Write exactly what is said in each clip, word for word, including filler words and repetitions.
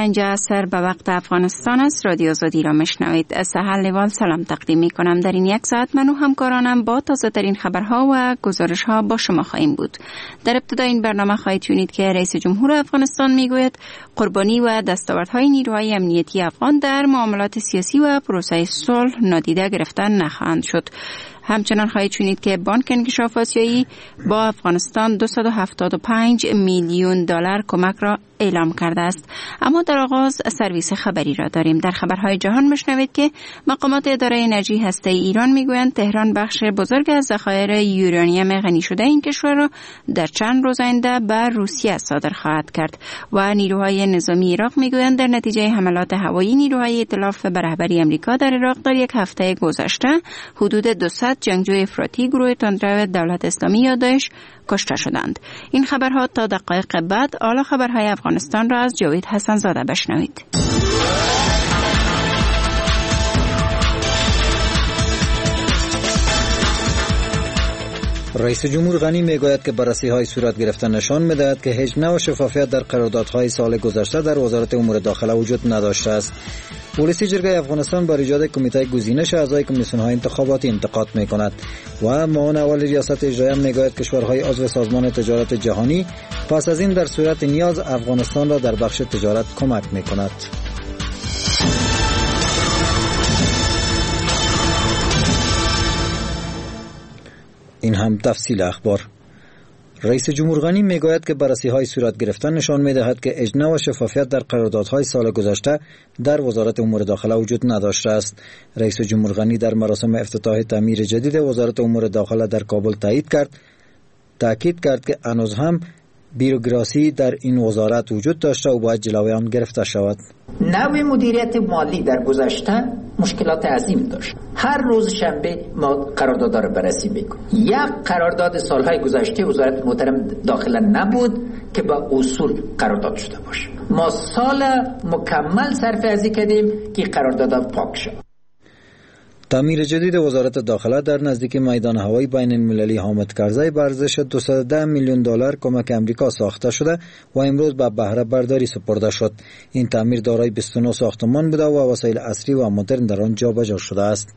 پنج عصر به وقت افغانستان است. رادیو آزادی را میشنوید. از سهل لیوال سلام تقدیم می کنم. در این یک ساعت من و همکارانم با تازه ترین خبرها و گزارش ها با شما خواهیم بود. در ابتدای این برنامه خواهید شنید که رئیس جمهور افغانستان میگوید قربانی و دستاوردهای نیروهای امنیتی افغان در معاملات سیاسی و پروسه صلح نادیده گرفته نخواهند شد. همچنان خواهید شنید که بانک انکشاف آسیایی با افغانستان دویست و هفتاد و پنج میلیون دلار کمک را اعلام کرده است. اما در آغاز سرویس خبری را داریم. در خبرهای جهان میشنوید که مقامات اداره انرژی هسته‌ای ایران میگویند تهران بخش بزرگ از ذخایر یورانیم غنی شده این کشور را در چند روز آینده به روسیه صادر خواهد کرد و نیروهای نظامی عراق میگویند در نتیجه حملات هوایی نیروهای ائتلاف به رهبری آمریکا در عراق در یک هفته گذشته حدود دویست جنگجوی افراطی گروه تندرو دولت اسلامی یا داعش کشته شدند. این خبرها تا دقایق بعد. حالا خبرهای افغانستان را از جاوید حسن زاده بشنوید. رئیس جمهور غنی میگوید که بررسی‌های صورت گرفته نشان می‌دهد که هیچ نوع شفافیت در قراردادهای سال گذشته در وزارت امور داخله وجود نداشته است. پلیس جرگه افغانستان بر ایجاد کمیته گزینش اعضای کمیسیون‌های انتخاباتی انتقاد می‌کند و معاون اول ریاست اجرایی میگوید کشورهای عضو سازمان تجارت جهانی پس از این در صورت نیاز افغانستان را در بخش تجارت کمک می‌کند. این هم تفصیل اخبار. رئیس جمهور غنی میگوید که بررسی‌های صورت گرفته نشان می‌دهد که اجنا و شفافیت در قراردادهای سال گذشته در وزارت امور داخله وجود نداشته است. رئیس جمهور غنی در مراسم افتتاح تعمیر جدید وزارت امور داخله در کابل تایید کرد تاکید کرد که هنوز هم بیروکراسی در این وزارت وجود داشته و باید جلوی آن گرفته شود. نوع مدیریت مالی در گذشته مشکلات عظیم داشت. هر روز شنبه ما قراردادها را بررسی میکنیم. یک قرارداد سالهای گذشته وزارت محترم داخله نبود که با اصول قرارداد شده باشه. ما سال مکمل صرف ازی کردیم که قراردادها پاک شد. تعمیر جدید وزارت داخله در نزدیکی میدان هوایی بین المللی حامد کرزی به ارزش دویست و ده میلیون دلار کمک امریکا ساخته شده و امروز به بهره برداری سپرده شد. این تعمیر دارای بیست و نه ساختمان بوده و وسایل عصری و مدرن در آن جابجا شده است.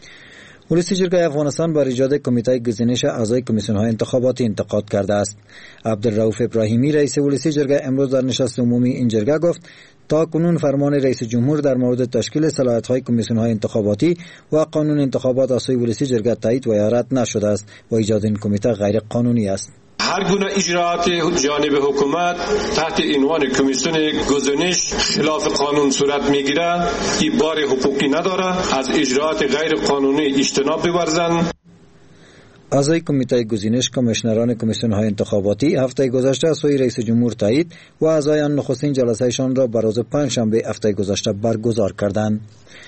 پلیس جرگه افغانستان بر ایجاد کمیته گزینش اعضای کمیسیون‌های انتخاباتی انتقاد کرده است. عبدالرؤوف ابراهیمی رئیس پلیس جرگه امروز در نشست عمومی این جرگه گفت تا کنون فرمان رئیس جمهور در مورد تشکیل صلاحیت‌های کمیسیون‌های انتخاباتی و قانون انتخابات از سوی پلیس جرگه تایید و یا رد نشده است و ایجاد این کمیته غیر قانونی است. هر گونه اجراعات جانب حکومت تحت عنوان کمیسیون گزینش خلاف قانون صورت میگیره، این بار حقوقی نداره، از اجراعات غیر قانونی اجتناب بورزند. اعضای کمیته گزینش کمیشنران کمیسیون‌های انتخاباتی هفته گذشته از سوی رئیس جمهور تایید و اعضای آن نخستین جلسه‌شان را بر روز پنجشنبه هفته گذشته برگزار کردند.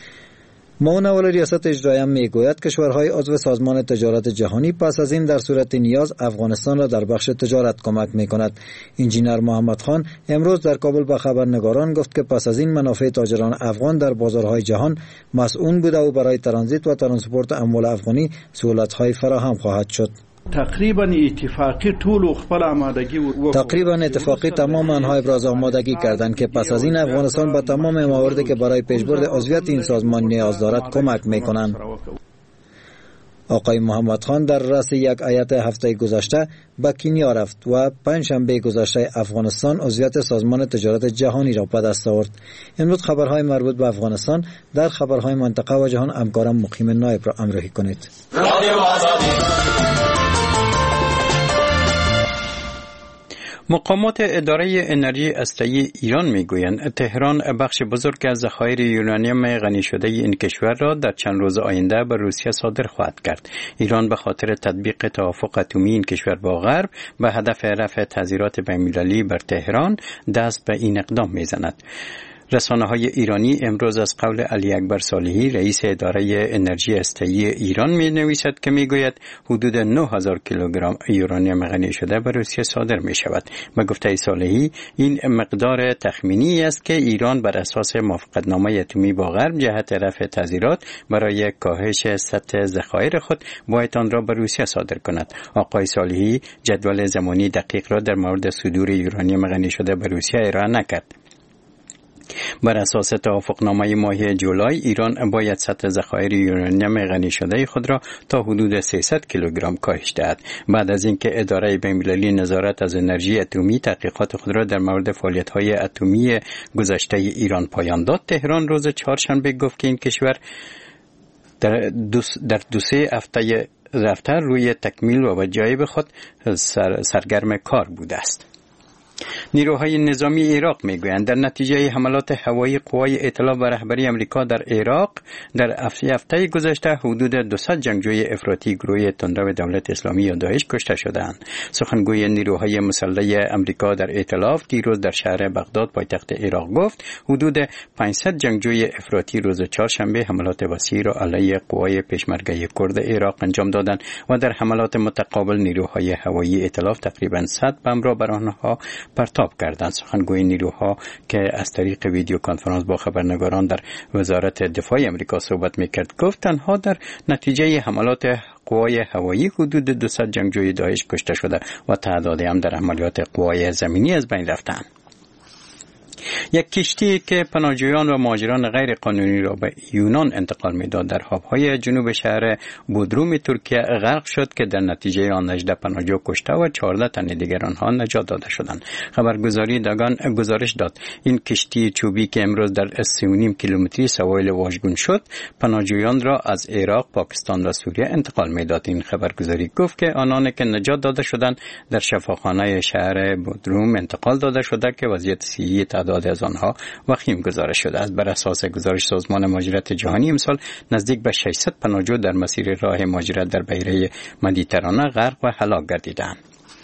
معاون اول ریاست اجرایی میگوید کشورهای عضو سازمان تجارت جهانی پس از این در صورت نیاز افغانستان را در بخش تجارت کمک می‌کند. انجینر محمد خان امروز در کابل به خبرنگاران گفت که پس از این منافع تاجران افغان در بازارهای جهان مسئول بوده و برای ترانزیت و ترانسپورت اموال افغانی سهولت‌های فراهم خواهد شد. تقریبا اتفاقی طول خپل آمادگی و تقریبا اتفاقی تمام آنها ابراز آمادگی کردند که پس از این افغانستان به تمام مواردی که برای پیشبرد عضویت این سازمان نیاز دارد کمک می‌کنند. آقای محمد خان در رأس یک هیئت هفته گذشته به کنیا رفت و پنجشنبه گذشته افغانستان عضویت سازمان تجارت جهانی را به دست آورد. امروز خبرهای مربوط به افغانستان در خبرهای منطقه و جهان همکارم مقیم نایب را همراهی کنید. مقامات اداره انرژی هسته‌ای ایران میگویند تهران بخش بزرگ از ذخایر یورانیم غنی شده این کشور را در چند روز آینده به روسیه صادر خواهد کرد. ایران به خاطر تطبیق توافق اتمی این کشور با غرب به هدف رفع تضییعات بین‌المللی بر تهران دست به این اقدام میزند. رسانه‌های ایرانی امروز از قول علی اکبر صالحی رئیس اداره انرژی هسته‌ای ایران می‌نویسد که می‌گوید حدود نه هزار کیلوگرم یورانیم غنی شده به روسیه صادر می‌شود. به گفته صالحی این مقدار تخمینی است که ایران بر اساس موافقتنامه اتمی با غرب جهت رفع تضییعات برای کاهش سطح ذخایر خود باید آن را به روسیه صادر کند. آقای صالحی جدول زمانی دقیق را در مورد صدور یورانیم غنی شده به روسیه ارائه نکرد. بر اساس توافقنامه ماه جولای ایران باید سطح ذخایر یورانیم غنی شده خود را تا حدود سیصد کیلوگرم کاهش دهد. بعد از اینکه اداره بین‌المللی نظارت از انرژی اتمی تحقیقات خود را در مورد فعالیت‌های اتمی گذشته ایران پایان داد، تهران روز چهارشنبه گفت که این کشور در دو, در دو سه هفته رفته روی تکمیل و وجایب خود سر سرگرم کار بوده است. نیروهای نظامی عراق میگویند در نتیجه حملات هوایی قوای اطلاع و رهبری امریکا در عراق در هفته گذشته حدود دویست جنگجوی افراطی گروه تندرو دولت اسلامی یا داعش کشته شدند. سخنگوی نیروهای مسلح امریکا در ائتلاف دیروز در شهر بغداد پایتخت عراق گفت حدود پانصد جنگجوی افراطی روز چهارشنبه حملات وسیع را علیه قوای پشمرگه کرد عراق انجام دادند و در حملات متقابل نیروهای هوایی ائتلاف تقریبا صد بم را بر آنها پرتاب کردند. سخنگوی نیروها که از طریق ویدیو کنفرانس با خبرنگاران در وزارت دفاع امریکا صحبت میکرد گفت تنها در نتیجه حملات قوای هوایی حدود دویست جنگجوی داعش کشته شده و تعدادی هم در عملیات قوای زمینی از بین رفتند. یک کشتی که پناهجویان و مهاجران غیر قانونی را به یونان انتقال می‌داد در آب‌های جنوب شهر بودروم ترکیه غرق شد که در نتیجه آن هجده پناهجو کشته و چهارده تن دیگر آنها نجات داده شدند. خبرگزاری دگان گزارش داد این کشتی چوبی که امروز در سه و نیم کیلومتری سواحل واژگون شد پناهجویان را از عراق، پاکستان و سوریه انتقال می‌داد. این خبرگزاری گفت که آنانی که نجات داده شدند در شفاخانه شهر بودروم انتقال داده شده که وضعیت صحی تعداد از آنها وخیم گزارش شده است. بر اساس گزارش سازمان مهاجرت جهانی امسال نزدیک به ششصد پناهجو در مسیر راه مهاجرت در بحیره مدیترانه غرق و هلاک گردیدند.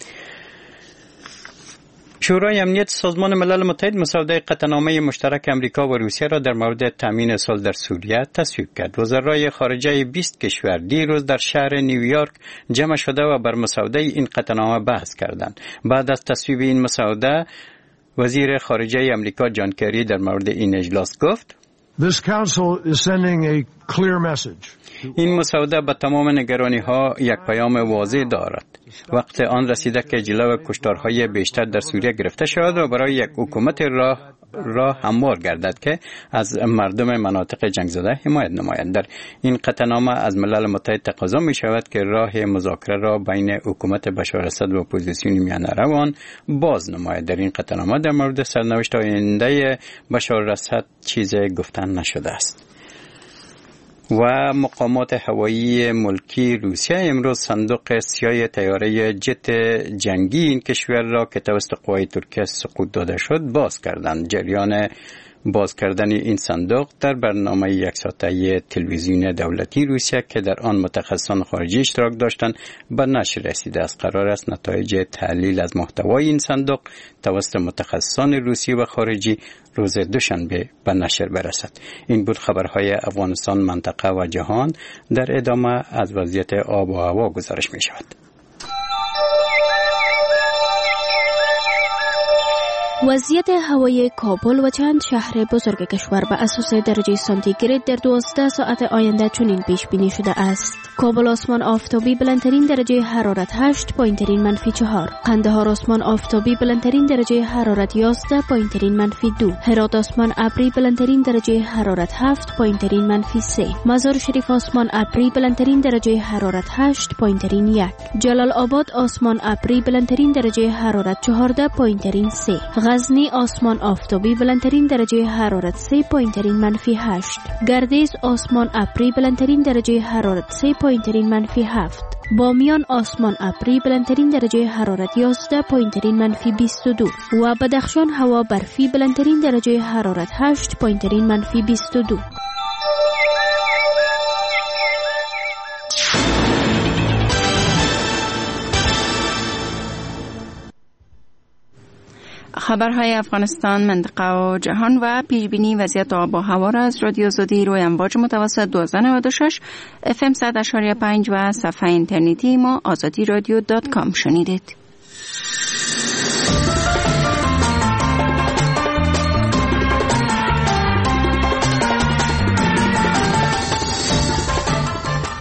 شورای امنیت سازمان ملل متحد مسوده قطعنامه مشترک امریکا و روسیه را در مورد تامین صلح در سوریه تصویب کرد. وزرای خارجه بیست کشور دیروز در شهر نیویورک جمع شده و بر مسوده این قطعنامه بحث کردند. بعد از تصویب این مسوده وزیر خارجه امریکا جان کری در مورد این اجلاس گفت This council is sending a clear message. این مسوده به تمام نگرانی ها یک پیام واضح دارد. وقت آن رسیده که جلو کشتارهای بیشتر در سوریه گرفته شود و برای یک حکومت راه راه هموار گردد که از مردم مناطق جنگ زده حمایت نماید. در این قطعنامه از ملل متحد تقاضا می شود که راه مذاکره را بین حکومت بشار اسد و اپوزیسیون میانه روان باز نماید. در این قطعنامه در مورد سرنوشت آینده بشار اسد چیزی گفتن نشده است. و مقامات هوایی ملکی روسیه امروز صندوق سیاه طیاره جت جنگی این کشور را که توسط قوای ترکیه سقوط داده شد باز کردند. جریان باز کردن این صندوق در برنامه یک ساعته تلویزیون دولتی روسیه که در آن متخصصان خارجی اشتراک داشتند به نشر رسیده است. قرار است نتایج تحلیل از محتوای این صندوق توسط متخصصان روسی و خارجی روز دوشنبه به نشر برسد. این بود خبرهای افغانستان، منطقه و جهان. در ادامه از وضعیت آب و هوا گزارش می شود. وضعیت هوای کابل و چند شهر بزرگ کشور به اساس درجه سانتیگراد در دوازده ساعت آینده چنین پیش بینی شده است. کابل آسمان آفتابی بلندترین درجه حرارت هشت، پایینترین منفی چهار. قندهار آسمان آفتابی بلندترین درجه حرارت یازده، پایینترین منفی دو. هرات آسمان ابری بلندترین درجه حرارت هفت، پایینترین منفی سه. مزار شریف آسمان ابری بلندترین درجه حرارت هشت، پایینترین یک. جلال آباد آسمان ابری بلندترین درجه حرارت چهارده، پایینترین سه. غزنی آسمان آفتابی بلندترین درجه حرارت سه، پایینترین منفی هشت. گردیز آسمان ابری بلندترین درجه حرارت سه، پایینترین منفی هفت. بامیان آسمان ابری بلندترین درجه حرارت یازده، پایینترین منفی بیست و دو. و بدخشان هوا برفی بلندترین درجه حرارت هشت، پایینترین منفی بیست و دو. خبرهای افغانستان، منطقه و جهان و پیشبینی وضعیت آب و هوا را از رادیو زودی روی امواج متوسط دوازده نود و شش اف ام صد اشاری پنج و صفحه اینترنتی ما آزادی رادیو دات کام شنیدید.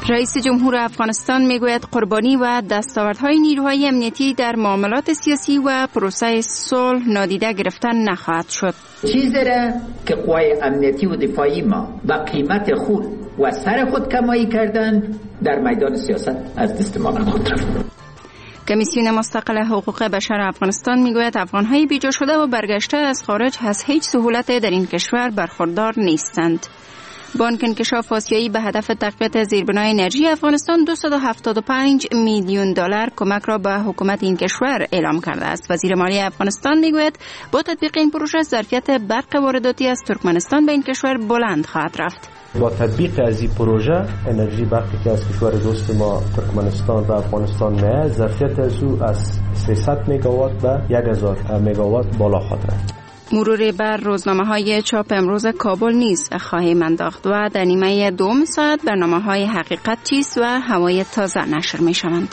رئیس جمهور افغانستان میگوید قربانی و دستاوردهای نیروهای امنیتی در معاملات سیاسی و پروسه صلح نادیده گرفتن نخواهد شد. چیزی را که قوای امنیتی و دفاعی ما با قیمت خود و سر خود کمایی کردند در میدان سیاست از دست ما خود رفت. کمیسیون مستقل حقوق بشر افغانستان میگوید افغانهای بیجا شده و برگشته از خارج از هیچ سهولت در این کشور برخوردار نیستند. بانک انکشاف آسیایی به هدف تقویت زیربنای انرژی افغانستان دویست و هفتاد و پنج میلیون دلار کمک را به حکومت این کشور اعلام کرده است. وزیر مالی افغانستان میگوید با تطبیق این پروژه ظرفیت برق وارداتی از ترکمنستان به این کشور بلند خواهد رفت. با تطبیق از این پروژه انرژی برقی که از کشور دوست ما ترکمنستان و افغانستان میاد ظرفیت از او از سیصد مگاوات به هزار مگاوات بالا خواهد رفت. مرور بر روزنامه‌های چاپ امروز کابل نیز خواهیم انداخت و در نیمه دوم ساعت برنامه‌های حقیقت چیست و هوای تازه نشر می‌شوند.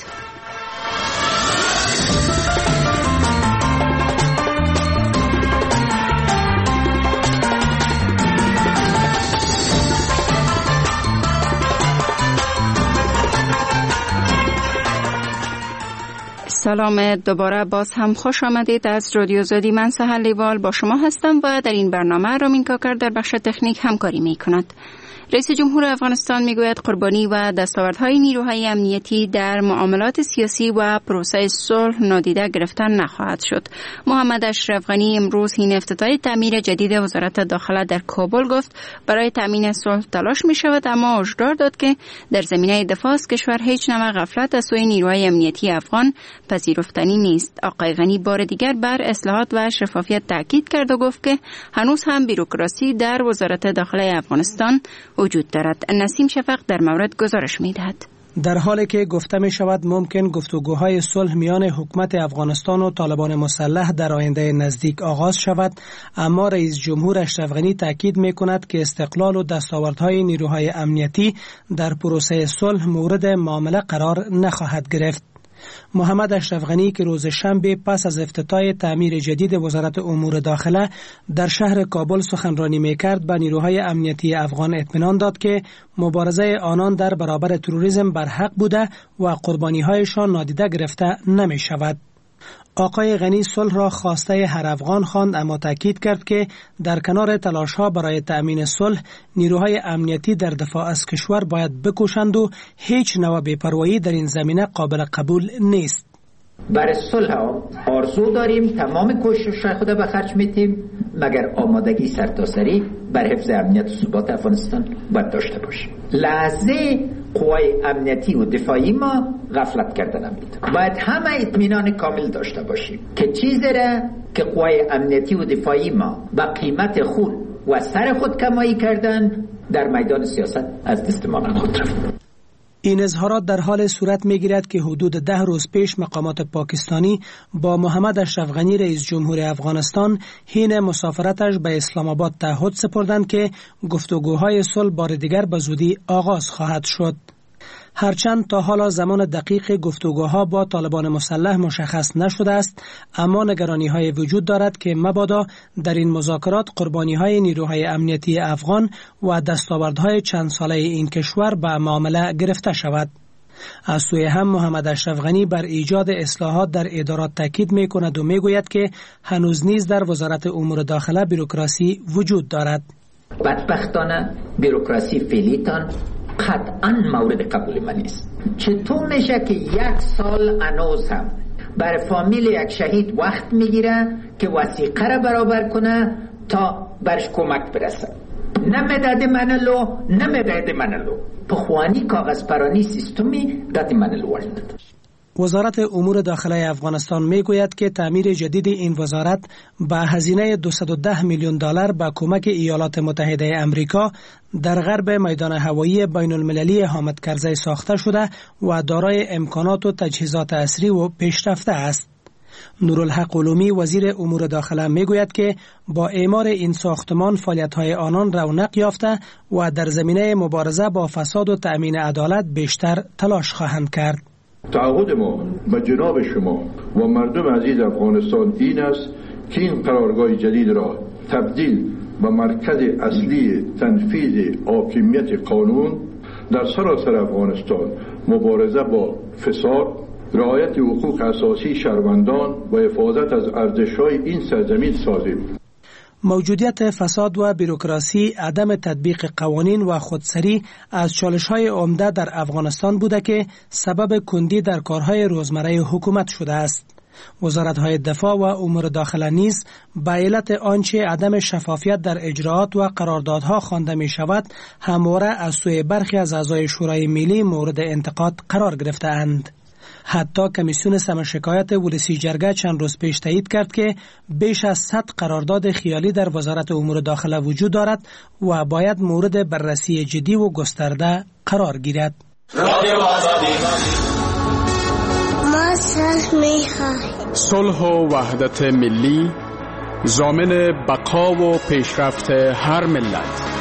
سلام دوباره، باز هم خوش آمدید از رادیو زادی. من سحر لیوال با شما هستم و در این برنامه رامین کاکر در بخش تکنیک همکاری می کند. رئیس جمهور افغانستان میگوید قربانی و دستاوردهای نیروهای امنیتی در معاملات سیاسی و پروسه صلح نادیده گرفتن نخواهد شد. محمد اشرف غنی امروز حین افتتاح تعمیر جدید وزارت داخله در کابل گفت برای تامین صلح تلاش می شود، اما هشدار داد که در زمینه دفاع از کشور هیچ نوع غفلت از سوی نیروهای امنیتی افغان پذیرفتنی نیست. آقای غنی بار دیگر بر اصلاحات و شفافیت تاکید کرد و گفت که هنوز هم بیروکراسی در وزارت داخله افغانستان وجود دارد. نسیم شفق در مورد گزارش می‌دهد. در حالی که گفته می شود ممکن گفتگوهای صلح میان حکومت افغانستان و طالبان مسلح در آینده نزدیک آغاز شود، اما رئیس جمهور اشرف غنی تاکید می کند که استقلال و دستاوردهای نیروهای امنیتی در پروسه صلح مورد معامله قرار نخواهد گرفت. محمد اشرف غنی که روز شنبه پس از افتتاح تعمیر جدید وزارت امور داخله در شهر کابل سخنرانی می‌کرد، به نیروهای امنیتی افغان اطمینان داد که مبارزه آنان در برابر تروریسم برحق بوده و قربانی‌هایشان نادیده گرفته نمی‌شود. آقای غنی صلح را خواسته هر افغان خواند، اما تاکید کرد که در کنار تلاش‌ها برای تأمین صلح، نیروهای امنیتی در دفاع از کشور باید بکوشند و هیچ نوع بی‌پروایی در این زمینه قابل قبول نیست. برای صلح آرزو داریم، تمام کوشش خود به خرج می‌دیم، مگر آمادگی سرتاسری بر حفظ امنیت و ثبات افغانستان باید داشته باشیم. لحظه قوای امنیتی و دفاعی ما غفلت کردن نمی‌ده. باید همه اطمینان کامل داشته باشیم که چیزی را که قوای امنیتی و دفاعی ما با قیمت خود و سر خود کمایی کردن در میدان سیاست از دست ما خود رفت. این اظهارات در حال صورت می‌گیرد که حدود ده روز پیش مقامات پاکستانی با محمد اشرف غنی رئیس جمهور افغانستان حین مسافرتش به اسلام آباد تعهد سپردند که گفتگوهای صلح بار دیگر به زودی آغاز خواهد شد. هرچند تا حالا زمان دقیق گفتگوها با طالبان مسلح مشخص نشده است، اما نگرانی‌های وجود دارد که مبادا در این مذاکرات قربانی‌های نیروهای امنیتی افغان و دستاوردهای چند ساله این کشور به معامله گرفته شود. از سوی هم محمد اشرف غنی بر ایجاد اصلاحات در ادارات تاکید می‌کند و می‌گوید که هنوز نیز در وزارت امور داخله بیروکراسی وجود دارد. بدبختانه بیروکراسی فعلیتان قطعاً مورد قبول من نیست. چطور میشه که یک سال هنوز هم برای فامیل یک شهید وقت میگیره که وثیقه را برابر کنه تا برش کمک برسه؟ نمیداده منلو نمیداده منلو پخوانی کاغذ پرانی سیستمی داد منلو ورد. وزارت امور داخله افغانستان میگوید که تعمیر جدید این وزارت با هزینه دویست و ده میلیون دلار با کمک ایالات متحده امریکا در غرب میدان هوایی بین المللی حامد کرزی ساخته شده و دارای امکانات و تجهیزات عصری و پیشرفته است. نورالحق علومی وزیر امور داخله میگوید که با اعمار این ساختمان فعالیت‌های آنان رونق یافته و در زمینه مبارزه با فساد و تأمین عدالت بیشتر تلاش خواهند کرد. تعهد ما به جناب شما و مردم عزیز افغانستان این است که این قرارگاه جدید را تبدیل به مرکز اصلی تنفیذ حاکمیت قانون در سراسر افغانستان مبارزه با فساد، رعایت حقوق اساسی شهروندان و حفاظت از ارزش‌های این سرزمین سازیم. موجودیت فساد و بوروکراسی، عدم تطبیق قوانین و خودسری از چالش‌های عمده در افغانستان بوده که سبب کندی در کارهای روزمره حکومت شده است. وزارت‌های دفاع و امور داخله نیز به علت آنچه عدم شفافیت در اجراعات و قراردادها خوانده می‌شود، همواره از سوی برخی از اعضای شورای ملی مورد انتقاد قرار گرفته‌اند. حتی کمیسیون سمر شکایت ولسی جرگه چند روز پیش تایید کرد که بیش از صد قرارداد خیالی در وزارت امور داخله وجود دارد و باید مورد بررسی جدی و گسترده قرار گیرد. ما صلح می‌خواهیم. صلح و وحدت ملی ضامن بقا و پیشرفت هر ملت.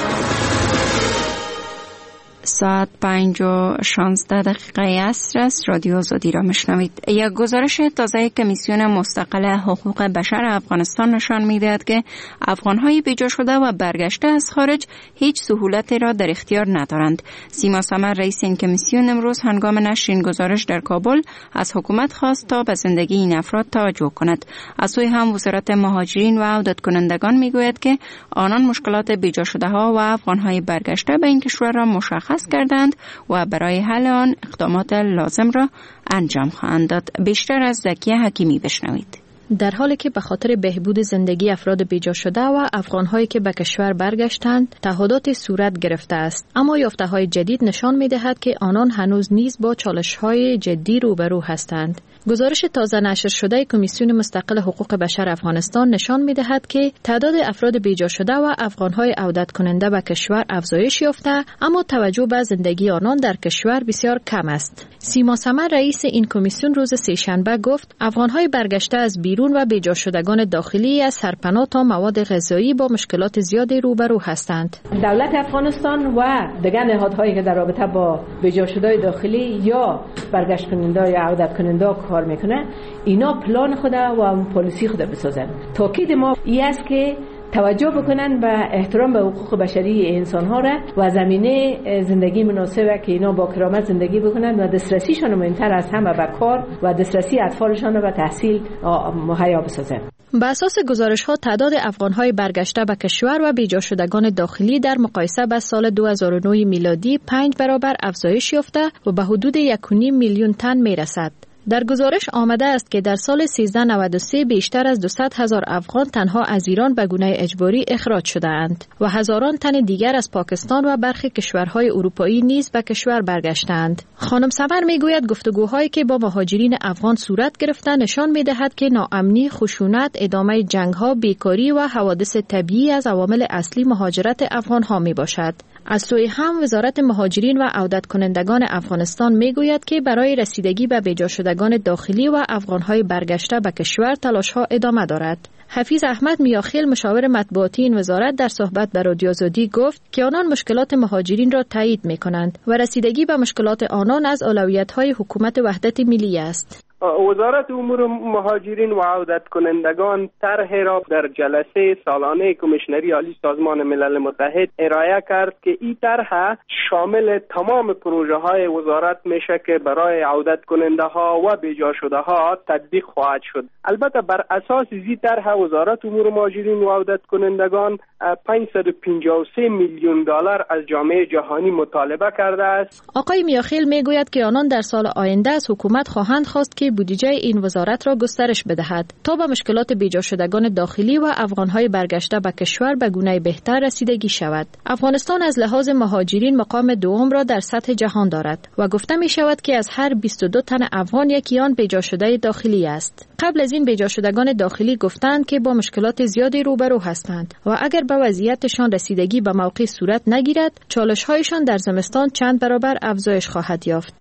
ساعت پنج و شانزده دقیقه عصر است. رادیو آزادی را میشنوید. یک گزارش تازه کمیسیون مستقل حقوق بشر افغانستان نشان میدهد که افغانهای بیجا شده و برگشته از خارج هیچ سهولتی را در اختیار ندارند. سیما سمر رئیس این کمیسیون امروز هنگام نشر این گزارش در کابل از حکومت خواست تا به زندگی این افراد توجه کند. از سوی هم وزارت مهاجرین و عودت کنندگان میگوید که آنان مشکلات بیجا شده ها و افغانهای برگشته به این کشور را مشخص کردند و برای حل آن اقدامات لازم را انجام خواهند داد. بیشتر از زکیه حکیمی بشنوید. در حالی که به خاطر بهبود زندگی افراد بیجا شده و افغان‌هایی که به کشور برگشتند تعهداتی صورت گرفته است، اما یافته‌های جدید نشان می‌دهد که آنان هنوز نیز با چالش‌های جدی روبرو هستند. گزارش تازه نشر شده کمیسیون مستقل حقوق بشر افغانستان نشان می‌دهد که تعداد افراد بیجا شده و افغان‌های عودت کننده به کشور افزایش یافته، اما توجه به زندگی آنان در کشور بسیار کم است. سیما سمر رئیس این کمیسیون روز سه‌شنبه گفت افغان‌های برگشته از بیرون و بیجا شدگان داخلی از سرپناه تا مواد غذایی با مشکلات زیادی روبرو هستند. دولت افغانستان و دیگر نهادهایی که در رابطه با بیجا شدگان داخلی یا برگشت کننده یا عودت کننده کار میکنه، اینا پلان خود و پالیسی خود بسازن. تاکید ما این است که توجه بکنن به احترام به حقوق بشری انسان ها را و زمینه زندگی مناسبه که اینا با کرامت زندگی بکنن و دسترسیشان مهمتر از همه به کار و دسترسی اطفالشان را به تحصیل مهیا بسازن. بر اساس گزارش‌ها تعداد افغان‌های برگشته به کشور و بیجا شدگان داخلی در مقایسه با سال دو هزار و نه میلادی پنج برابر افزایش یافته و به حدود یک و نیم میلیون تن میرسد. در گزارش آمده است که در سال سیزده نود و سه بیشتر از دویست هزار افغان تنها از ایران به گونه اجباری اخراج شده اند و هزاران تن دیگر از پاکستان و برخی کشورهای اروپایی نیز به کشور برگشتند. خانم سمر میگوید گفتگوهایی که با مهاجرین افغان صورت گرفته نشان میدهد که ناامنی، خشونت، ادامه جنگ‌ها، بیکاری و حوادث طبیعی از عوامل اصلی مهاجرت افغان‌ها میباشد. از سوی هم وزارت مهاجرین و عودت کنندگان افغانستان میگوید که برای رسیدگی به بیجا شدگان داخلی و افغانهای برگشته به کشور تلاش‌ها ادامه دارد. حفیظ احمد میاخیل مشاور مطبوعاتی این وزارت در صحبت با رادیو آزادی گفت که آنان مشکلات مهاجرین را تایید می‌کنند و رسیدگی به مشکلات آنان از اولویت‌های حکومت وحدت ملی است. وزارت امور مهاجرین و عودت کنندگان طرح را در جلسه سالانه کمیشنری عالی سازمان ملل متحد ارائه کرد که این طرح شامل تمام پروژه های وزارت میشه که برای عودت کننده ها و بیجا شده ها تطبیق خواهد شد. البته بر اساس این طرح وزارت امور مهاجرین و عودت کنندگان پانصد و پنجاه و سه میلیون دلار از جامعه جهانی مطالبه کرده است. آقای میاخیل میگوید که آنان در سال آینده از حکومت خواهند خواست که بودجه این وزارت را گسترش بدهد تا به مشکلات بیجا شدگان داخلی و افغانهای برگشته به کشور به گونه بهتر رسیدگی شود. افغانستان از لحاظ مهاجرین مقام دوم را در سطح جهان دارد و گفته می شود که از هر بیست و دو تن افغان یکی آن بیجا شده داخلی است. قبل از این بیجا شدگان داخلی گفتند که با مشکلات زیادی روبرو هستند و اگر به وضعیتشان رسیدگی به موقع صورت نگیرد، چالش‌هایشان در زمستان چند برابر افزایش خواهد یافت.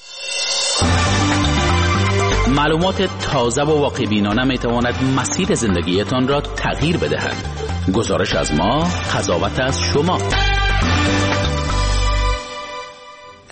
معلومات تازه و واقع‌بینانه می‌تواند مسیر زندگیتان را تغییر بدهد. گزارش از ما، قضاوت از شما.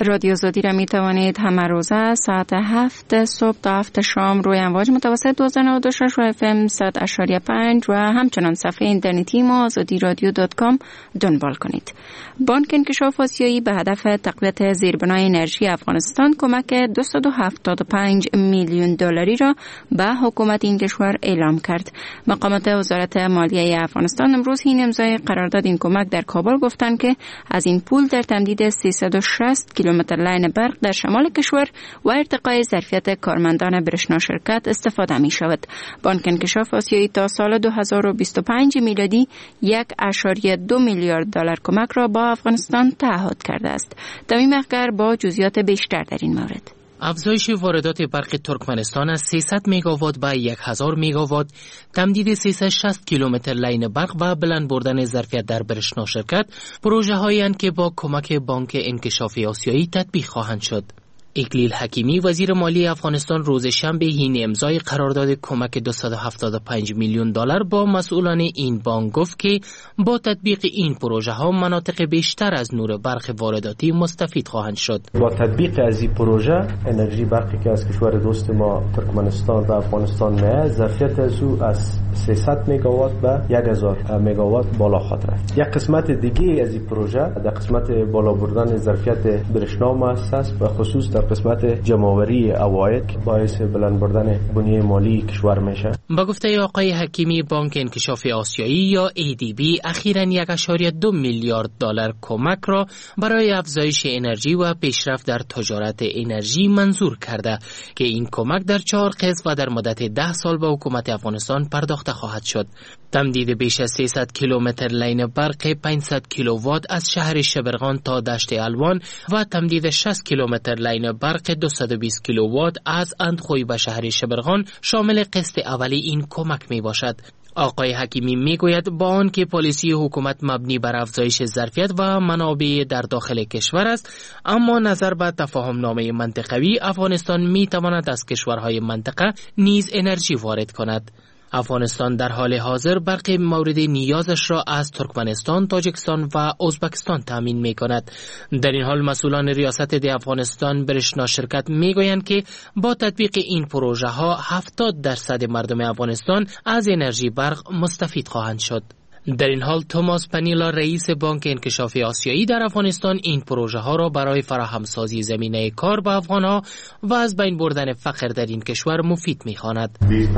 رادیو زودی را می توانید همه روزه ساعت هفت صبح تا هفت شام روی امواج متوسط دویست و نود و شش و اف ام صد اشاری پنج و همچنان صفحه اینترنتی ما زودی رادیو دات کام دنبال کنید. بانک انکشاف آسیایی به هدف تقویت زیربنای انرژی افغانستان کمک دویست و هفتاد و پنج میلیون دلاری را به حکومت این کشور اعلام کرد. مقامات وزارت مالیه افغانستان امروز این امضای قرارداد این کمک در کابل گفتند که از این پول در تمدید سیصد و شصت کیلومتر لاین برق در شمال کشور و ارتقای ظرفیت کارمندان برشنا شرکت استفاده می شود. بانک انکشاف آسیایی تا سال دو هزار و بیست و پنج میلادی یک اشاری دو میلیارد دلار کمک را با افغانستان تعهد کرده است. تمیم اخگر با جزئیات بیشتر در این مورد. افزایش واردات برق ترکمنستان از سیصد مگاوات به هزار مگاوات، تمدید سیصد و شصت کیلومتر لاین برق و بلند بردن ظرفیت در برشنا شرکت پروژه هایی که با کمک بانک انکشاف آسیایی تطبیق خواهند شد. اکلیل حکیمی وزیر مالی افغانستان روز شنبه این امضای قرارداد کمک دویست و هفتاد و پنج میلیون دلار با مسئولان این بانک گفت که با تطبیق این پروژه ها مناطق بیشتر از نور برق وارداتی مستفید خواهند شد. با تطبیق از این پروژه انرژی برقی که از کشور دوست ما ترکمنستان و افغانستان میاد ظرفیت از او از سیصد مگاوات به هزار مگاوات بالا خواهد رفت. یک قسمت دیگه از این پروژه در قسمت بالا بردن ظرفیت برشنا مؤسس به خصوص در قسمت جمع‌آوری عواید که باعث بلند بردن بنیه مالی کشور میشه. با گفته آقای حکیمی بانک انکشاف آسیایی یا ای دی بی اخیراً یک اشاری دو میلیارد دلار کمک را برای افزایش انرژی و پیشرفت در تجارت انرژی منظور کرده که این کمک در چهار قسط و در مدت ده سال به حکومت افغانستان پرداخته خواهد شد. تمدید بیش از سیصد کیلومتر لاین برق پانصد کیلووات از شهر شبرغان تا دشت الوان و تمدید شصت کیلومتر لاین برق دویست و بیست کیلووات از اندخوی به شهر شبرغان شامل قسط اولی این کمک می باشد. آقای حکیمی می گوید با آنکه پالیسی حکومت مبنی بر افزایش ظرفیت و منابع در داخل کشور است، اما نظر به تفاهم نامه منطقوی افغانستان می تواند از کشورهای منطقه نیز انرژی وارد کند. افغانستان در حال حاضر برق مورد نیازش را از ترکمنستان، تاجیکستان و ازبکستان تامین می کند. در این حال مسئولان ریاست ده افغانستان برشنا شرکت می گویند که با تطبیق این پروژه ها هفتاد درصد مردم افغانستان از انرژی برق مستفید خواهند شد. در این حال توماس پنیلا رئیس بانک انکشاف آسیایی در افغانستان این پروژه ها را برای فراهمسازی زمینه کار به افغان ها و از بین بردن فقر در این کشور مفید می‌خواند.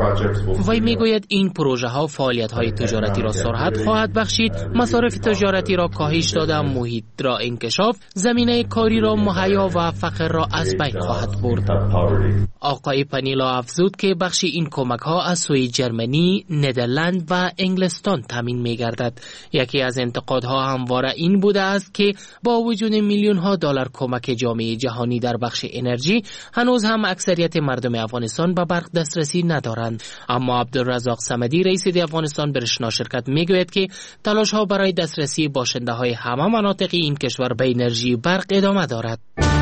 وی میگوید این پروژه ها فعالیت های تجارتی را سرعت خواهد بخشید، مصارف تجارتی را کاهش داده، محیط را انکشاف، زمینه کاری را مهیا و فقر را از بین خواهد برد. آقای پنیلا افزود که بخشی این کمک ها از سوی جرمنی، ندرلند و انگلستان تامین می گردد. یکی از انتقادها همواره این بوده است که با وجود میلیون ها دلار کمک جامعه جهانی در بخش انرژی هنوز هم اکثریت مردم افغانستان به برق دسترسی ندارند. اما عبدالرزاق صمدی رئیس دی افغانستان برشنا شرکت می گوید که تلاش ها برای دسترسی باشنده های همه مناطق این کشور به انرژی برق ادامه دارد.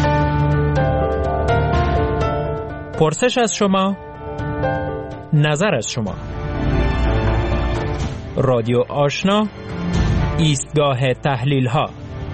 پرسش از شما، نظر از شما. رادیو آشنا، ایستگاه تحلیل ها.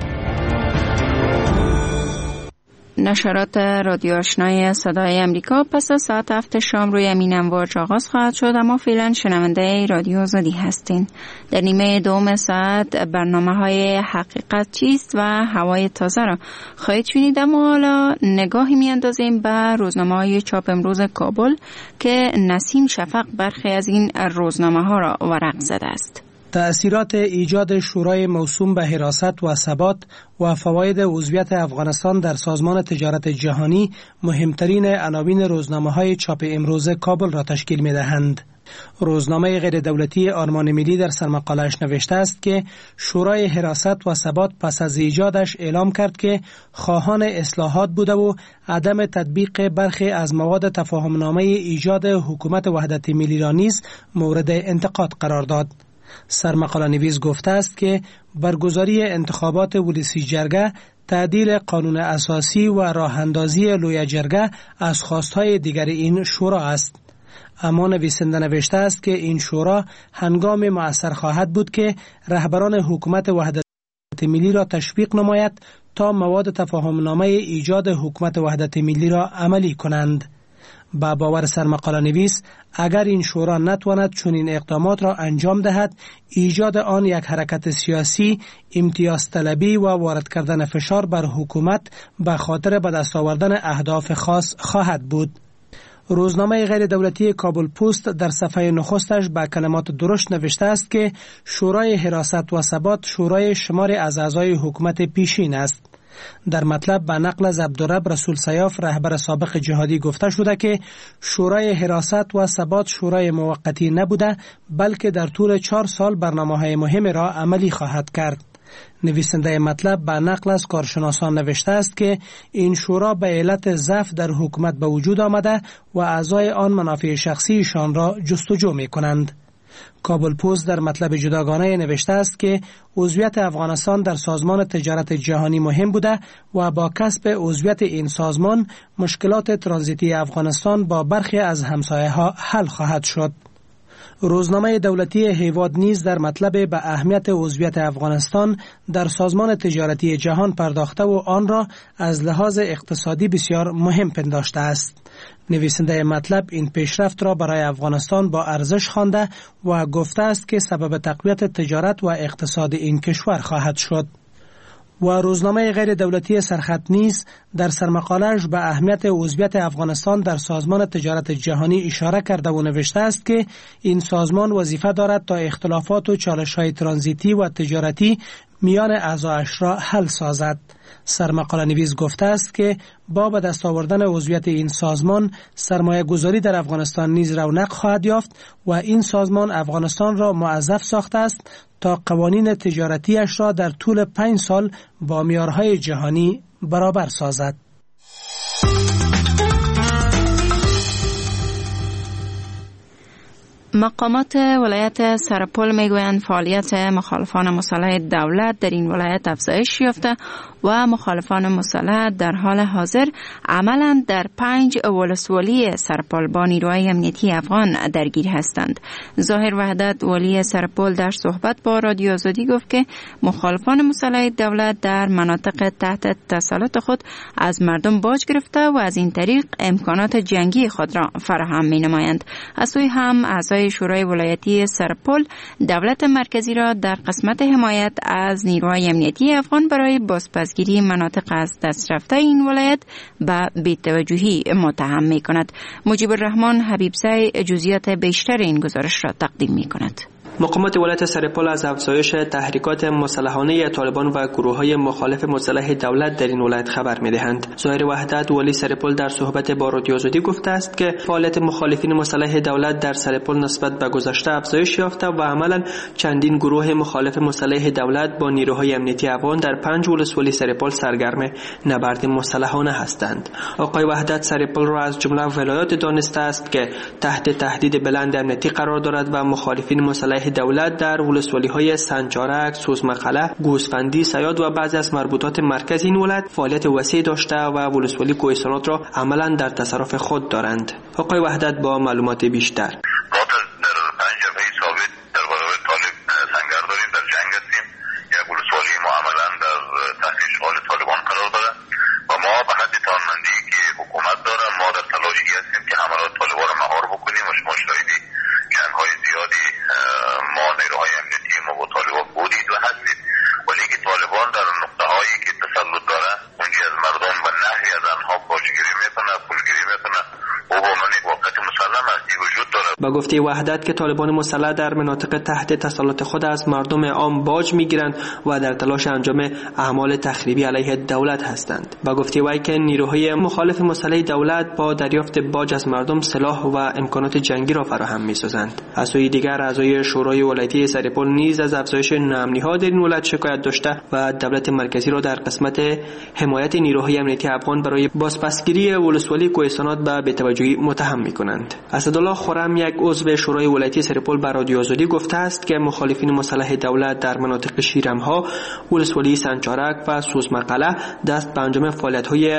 نشرات رادیو آشنای صدای امریکا پس از ساعت هفت شام روی امین امواج آغاز خواهد شد، اما فعلا شنونده رادیو زودی هستین. در نیمه دوم ساعت برنامه های حقیقت چیست و هوای تازه را خواهید شنید، اما حالا نگاهی میاندازیم به روزنامه های چاپ امروز کابل که نسیم شفق برخی از این روزنامه ها را ورق زده است. تأثیرات ایجاد شورای موسوم به حراست و ثبات و فواید عضویت افغانستان در سازمان تجارت جهانی مهمترین عناوین روزنامه‌های چاپ امروز کابل را تشکیل می‌دهند. روزنامه غیر دولتی آرمان ملی در سرمقاله‌اش نوشته است که شورای حراست و ثبات پس از ایجادش اعلام کرد که خواهان اصلاحات بوده و عدم تطبیق برخی از مواد تفاهم‌نامه ایجاد حکومت وحدت ملی را نیز مورد انتقاد قرار داد. سرمقاله نویس گفته است که برگزاری انتخابات ولسی جرگه، تعدیل قانون اساسی و راهاندازی لوی جرگه از خواستهای دیگر این شورا است. اما نویسنده نوشته است که این شورا هنگام مؤثر خواهد بود که رهبران حکومت وحدت وحدت ملی را تشویق نماید تا مواد تفاهمنامه ایجاد حکومت وحدت ملی را عملی کنند. با باور سرمقاله نویس اگر این شورا نتواند چنین اقدامات را انجام دهد، ایجاد آن یک حرکت سیاسی، امتیاز طلبی و وارد کردن فشار بر حکومت به خاطر به دست آوردن اهداف خاص خواهد بود. روزنامه غیر دولتی کابل پست در صفحه نخستش با کلمات درشت نوشته است که شورای حراست و ثبات شورای شماری از اعضای حکومت پیشین است. در مطلب به نقل از عبدالرب رسول سیاف رهبر سابق جهادی گفته شده که شورای حراست و ثبات شورای موقتی نبوده، بلکه در طول چهار سال برنامه‌های مهم را عملی خواهد کرد. نویسنده مطلب به نقل از کارشناسان نوشته است که این شورا به علت ضعف در حکومت به وجود آمده و اعضای آن منافع شخصیشان را جستجو می کنند. کابل پست در مطلب جداگانه نوشته است که عضویت افغانستان در سازمان تجارت جهانی مهم بوده و با کسب عضویت این سازمان مشکلات ترانزیتی افغانستان با برخی از همسایه ها حل خواهد شد. روزنامه دولتی هیواد نیز در مطلب به اهمیت عضویت افغانستان در سازمان تجارتی جهان پرداخته و آن را از لحاظ اقتصادی بسیار مهم پنداشته است. نویسنده مطلب این پیشرفت را برای افغانستان با ارزش خوانده و گفته است که سبب تقویت تجارت و اقتصاد این کشور خواهد شد. و روزنامه غیر دولتی سرخط نیز در سرمقاله‌اش به اهمیت عضویت افغانستان در سازمان تجارت جهانی اشاره کرده و نوشته است که این سازمان وظیفه دارد تا اختلافات و چالش‌های ترانزیتی و تجارتی میان اعضایش را حل سازد. سرمقاله نویس گفته است که با به دست آوردن عضویت این سازمان سرمایه گذاری در افغانستان نیز رونق خواهد یافت و این سازمان افغانستان را موظف ساخته است تا قوانین تجارتیش را در طول پنج سال با معیارهای جهانی برابر سازد. مقامات ولایت سرپل میگویند فعالیت مخالفان مسلح دولت در این ولایت افزایش یافته و مخالفان مسلح در حال حاضر عملا در پنج ولسوالی سرپل با نیروهای امنیتی افغان درگیر هستند. ظاهر وحدت ولی سرپل در صحبت با رادیو آزادی گفت که مخالفان مسلح دولت در مناطق تحت تسلط خود از مردم باج گرفته و از این طریق امکانات جنگی خود را فراهم می نمایند. از سوی هم اعضای شورای ولایتی سرپل دولت مرکزی را در قسمت حمایت از نیروهای امنیتی افغان برای بازپسگیری مناطق از دست رفته این ولایت به بی‌توجهی متهم می کند. مجیب الرحمن حبیبزی جزئیات بیشتر این گزارش را تقدیم می کند. مقامات ولایت سرپل از افزایش تحریکات مسلحانه طالبان و گروه‌های مخالف مسلح دولت در این ولایت خبر می‌دهند. ظاهر وحدت ولی سرپل در صحبت با رادیو آزادی گفته است که فعالیت مخالفین مسلح دولت در سرپل نسبت به گذشته افزایش یافته و عملاً چندین گروه مخالف مسلح دولت با نیروهای امنیتی افغان در پنج ولسوالی سرپل سرگرم نبرد مسلحانه هستند. آقای وحدت سرپل را از جمله ولایات دانسته است که تحت تهدید بلند امنیتی قرار دارد و مخالفین مسلح دولت در ولسوالی‌های سنجارک، سوزمقله، گوسفندی، سیاد و بعضی از مربوطات مرکز این ولایت فعالیت وسیع داشته و ولسوالی کوهستانات را عملاً در تصرف خود دارند. آقای وحدت با معلومات بیشتر با گفته وحدت که طالبان مسلح در مناطق تحت تسلط خود از مردم عام باج میگیرند و در تلاش انجام اعمال تخریبی علیه دولت هستند. با گفته وی که نیروهای مخالف مسلح دولت با دریافت باج از مردم سلاح و امکانات جنگی را فراهم می‌سازند. از سوی دیگر اعضای شورای ولایتی سرپل نیز از افزایش ناامنی‌ها در این ولایت شکایت داشته و دولت مرکزی را در قسمت حمایت نیروهای امنیتی افغان برای بازپسگیری ولسوالی کوهستانات به بی‌توجهی متهم می‌کنند. اسدالله خرم یک عضو شورای ولایتی سرپل به رادیو آزادی گفته است که مخالفین مسلح دولت در مناطق شیرمها، ولسوالی سنجارک و سوزمقله دست به انجام فعالیت‌های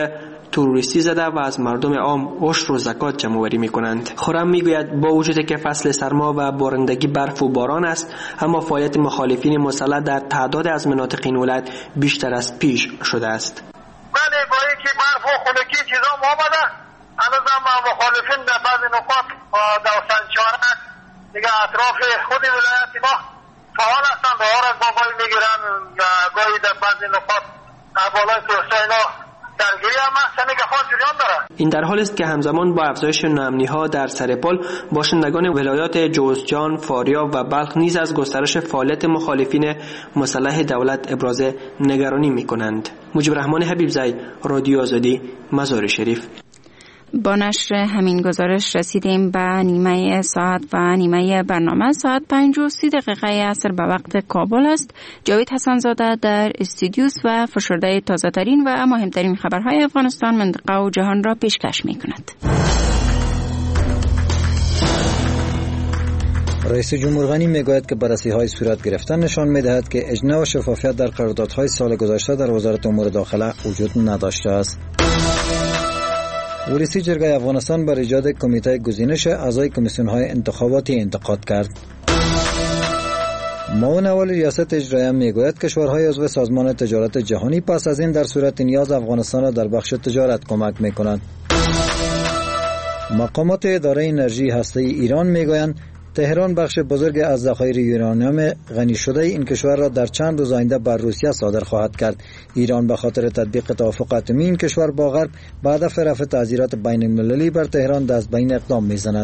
تروریستی زده و از مردم عام عشر و زکات جمع‌آوری می‌کنند. خرم می‌گوید با وجود که فصل سرما و بارندگی برف و باران است، اما فعالیت مخالفین مسلح در تعداد از مناطق این ولایت بیشتر از پیش شده است. بله، با اینکه برف و خنکی چیزا آمده، هنوز هم مخالفین در بعضی نقاط دوسن چاره دیگه اطراف خود ولایت ما فعال هستند، راه را بابایی میگیرن، گاهی در بعضی نقاط بالای توسعه درگیری هم هستند که خود جریان داره. این در حالی است که همزمان با افزایش ناامنی‌ها در سرپل، باشندگان ولایات جوزجان، فاریاب و بلخ نیز از گسترش فعالیت مخالفین مسلح دولت ابراز نگرانی می‌کنند. مجیب الرحمن حبیبزی، رادیو آزادی، مزار شریف. با نشر همین گزارش رسیدیم به نیمه ساعت و نیمه برنامه. ساعت پنج و سی دقیقه عصر به وقت کابل است. جاوید حسن‌زاده در استودیوس و فشرده تازه ترین و مهمترین خبرهای افغانستان، منطقه و جهان را پیشکش می کند. رئیس جمهور غنی میگوید که بررسی‌های صورت گرفتن نشان می‌دهد که اجرا و شفافیت در قراردادهای سال گذشته در وزارت امور داخله وجود نداشته است. ولسی جرگه افغانستان بر ایجاد کمیته گزینش اعضای کمیسیون‌های انتخاباتی انتقاد کرد. معاون اول ریاست اجرایی میگوید کشورهای عضو سازمان تجارت جهانی پس از این در صورت نیاز افغانستان را در بخش تجارت کمک می‌کنند. مقامات اداره انرژی هسته‌ای ایران میگویند تهران بخش بزرگ از ذخایر یورانیم غنی شده این کشور را در چند روز آینده بر روسیه صادر خواهد کرد. ایران به خاطر تطبیق توافق اتمی این کشور با غرب به هدف رفع تعزیرات بین المللی بر تهران دست به این اقدام میزند.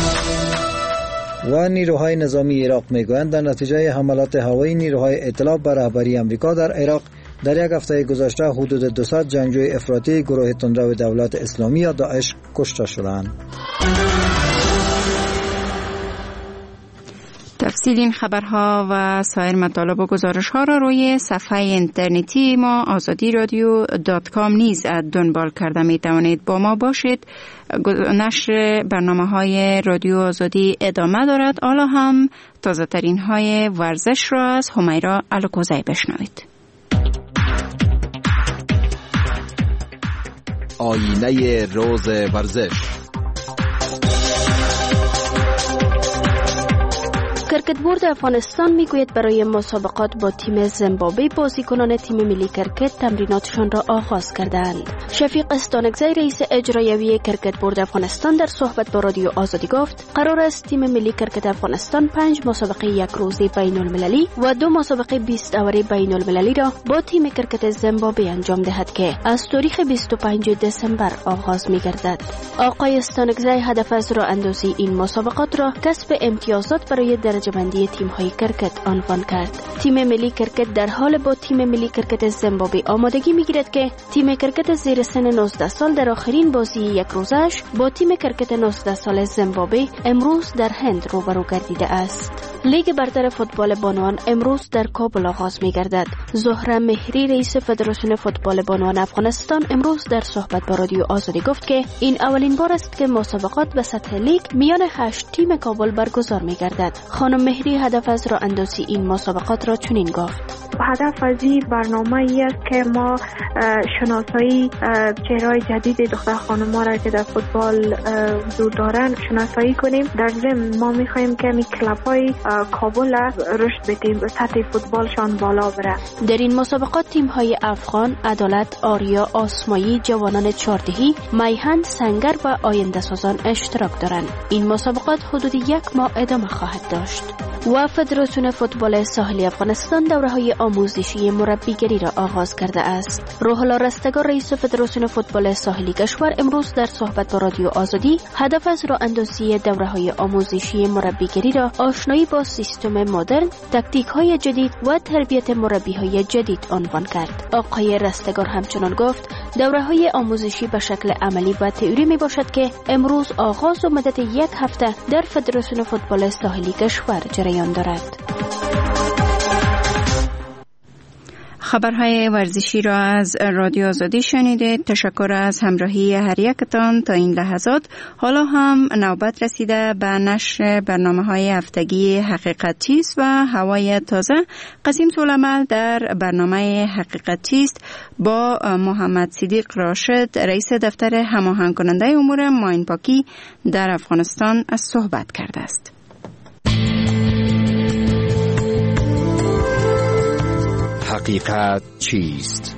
و نیروهای نظامی عراق میگویند در نتیجه حملات هوایی نیروهای ائتلاف بر رهبری آمریکا در عراق در یک هفته گذشته حدود دویست جنگجوی افراطی گروه تندرو دولت اسلامی یا داعش کشته شدند. تفصیل این خبرها و سایر مطالب و گزارش‌ها را روی صفحه اینترنتی ما آزادی رادیو دات کام نیز دنبال کرده می توانید. با ما باشید. نشر برنامه‌های رادیو آزادی ادامه دارد. حالا هم تازه ترین های ورزش را از همیرا الکوزی بشنوید. آینه روز ورزش. کرکت بورد افغانستان میگوید برای مسابقات با تیم زیمبابوه بازیکنان تیم ملی کرکت تمریناتشان را آغاز کردند. شفیق استانکزی رئیس اجرایی کرکت بورد افغانستان در صحبت با رادیو آزادی گفت قرار است تیم ملی کرکت افغانستان پنج مسابقه یک روزه بین المللی و دو مسابقه بیست اوره بین المللی را با تیم کرکت زیمبابوه انجام دهد که از تاریخ بیست و پنجم دسامبر آغاز می‌گردد. آقای استانکزی هدف از راه اندازی این مسابقات را کسب امتیازات برای درجه بندی تیم‌های کرکت عنوان کرد. تیم ملی کرکت در حال با تیم ملی کرکت زیمبابوه آمادگی می‌گیرد که تیم کرکت زیر سن نوزده سال در آخرین بازی یک روزش با تیم کرکت نوزده سال زیمبابوه امروز در هند روبرو گردیده است. لیگ برتر فوتبال بانوان امروز در کابل آغاز می‌گردد. زهره مهری رئیس فدراسیون فوتبال بانوان افغانستان امروز در صحبت با رادیو آزادی گفت که این اولین بار است که مسابقات به سطح لیگ میان هشت تیم کابل برگزار می‌گردد. خانم مهری هدف از راه اندازی این مسابقات را چنین گفت: هدف از این برنامه ای است که ما شناسایی چهره‌های جدید دختر خانم‌ها را که در فوتبال حضور دارند شناسایی کنیم. در ضمن ما می‌خواهیم که این کلب‌های کابل رشد بدیم، سطح فوتبالشان بالا بره. در این مسابقات تیم‌های افغان، عدالت، آریا، آسمایی، جوانان چهاردهی، میهن، سنگر و آینده سازان اشتراک دارند. این مسابقات حدود یک ماه ادامه خواهد داشت. و فدراسیون فوتبال ساحلی افغانستان دوره‌های آموزشی مربیگری را آغاز کرده است. روح الله رستگار رئیس فدراسیون فوتبال ساحلی کشور امروز در صحبت با رادیو آزادی هدف از راه اندازی دوره‌های آموزشی مربیگری را آشنایی با سیستم مدرن، تاکتیک‌های جدید و تربیت مربی‌های جدید عنوان کرد. آقای رستگار همچنان گفت دوره‌های آموزشی به شکل عملی و تئوری میباشد که امروز آغاز و مدت یک هفته در فدراسیون فوتبال ساحلی کشور جریان دارد. خبرهای ورزشی را از رادیو آزادی شنیدید. تشکر از همراهی هر یکتان تا این لحظات. حالا هم نوبت رسیده به نشر برنامه های هفتگی حقیقت چیست و هوای تازه. قاسم سلیمان در برنامه حقیقت چیست با محمد صدیق راشد رئیس دفتر هماهنگ کننده امور ماین پاکی در افغانستان از صحبت کرده است. حقیقت چیست؟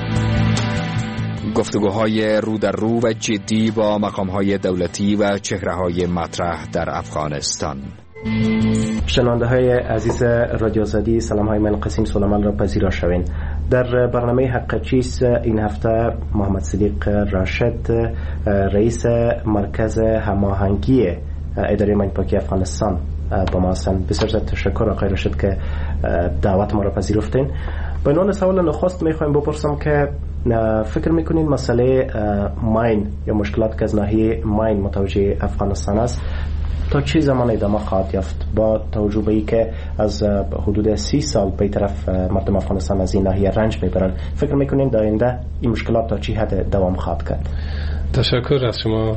گفتگوهای رو در رو و جدی با مقامهای دولتی و چهره‌های مطرح در افغانستان. شنونده های عزیز رادیو آزادی، سلام های من قاسم سلیمان را پذیرا شوین. در برنامه حقیقت چیست این هفته محمد صدیق راشد رئیس مرکز هماهنگی اداره ماین پاکی افغانستان با ما هستند. بسیار تشکر آقای راشد که دعوت ما را پذیرفتین. به عنوان سوال نخست میخوایم بپرسم که فکر میکنین مسئله ماین یا مشکلات که از ناحیه ماین متوجه افغانستان است تا چه زمان ادامه خواهد یافت، با توجه به اینکه از حدود سی سال به طرف مردم افغانستان از این ناحیه رنج میبرن؟ فکر میکنین در آینده این مشکلات تا چه حد دوام خواهد کرد؟ تشکر از شما.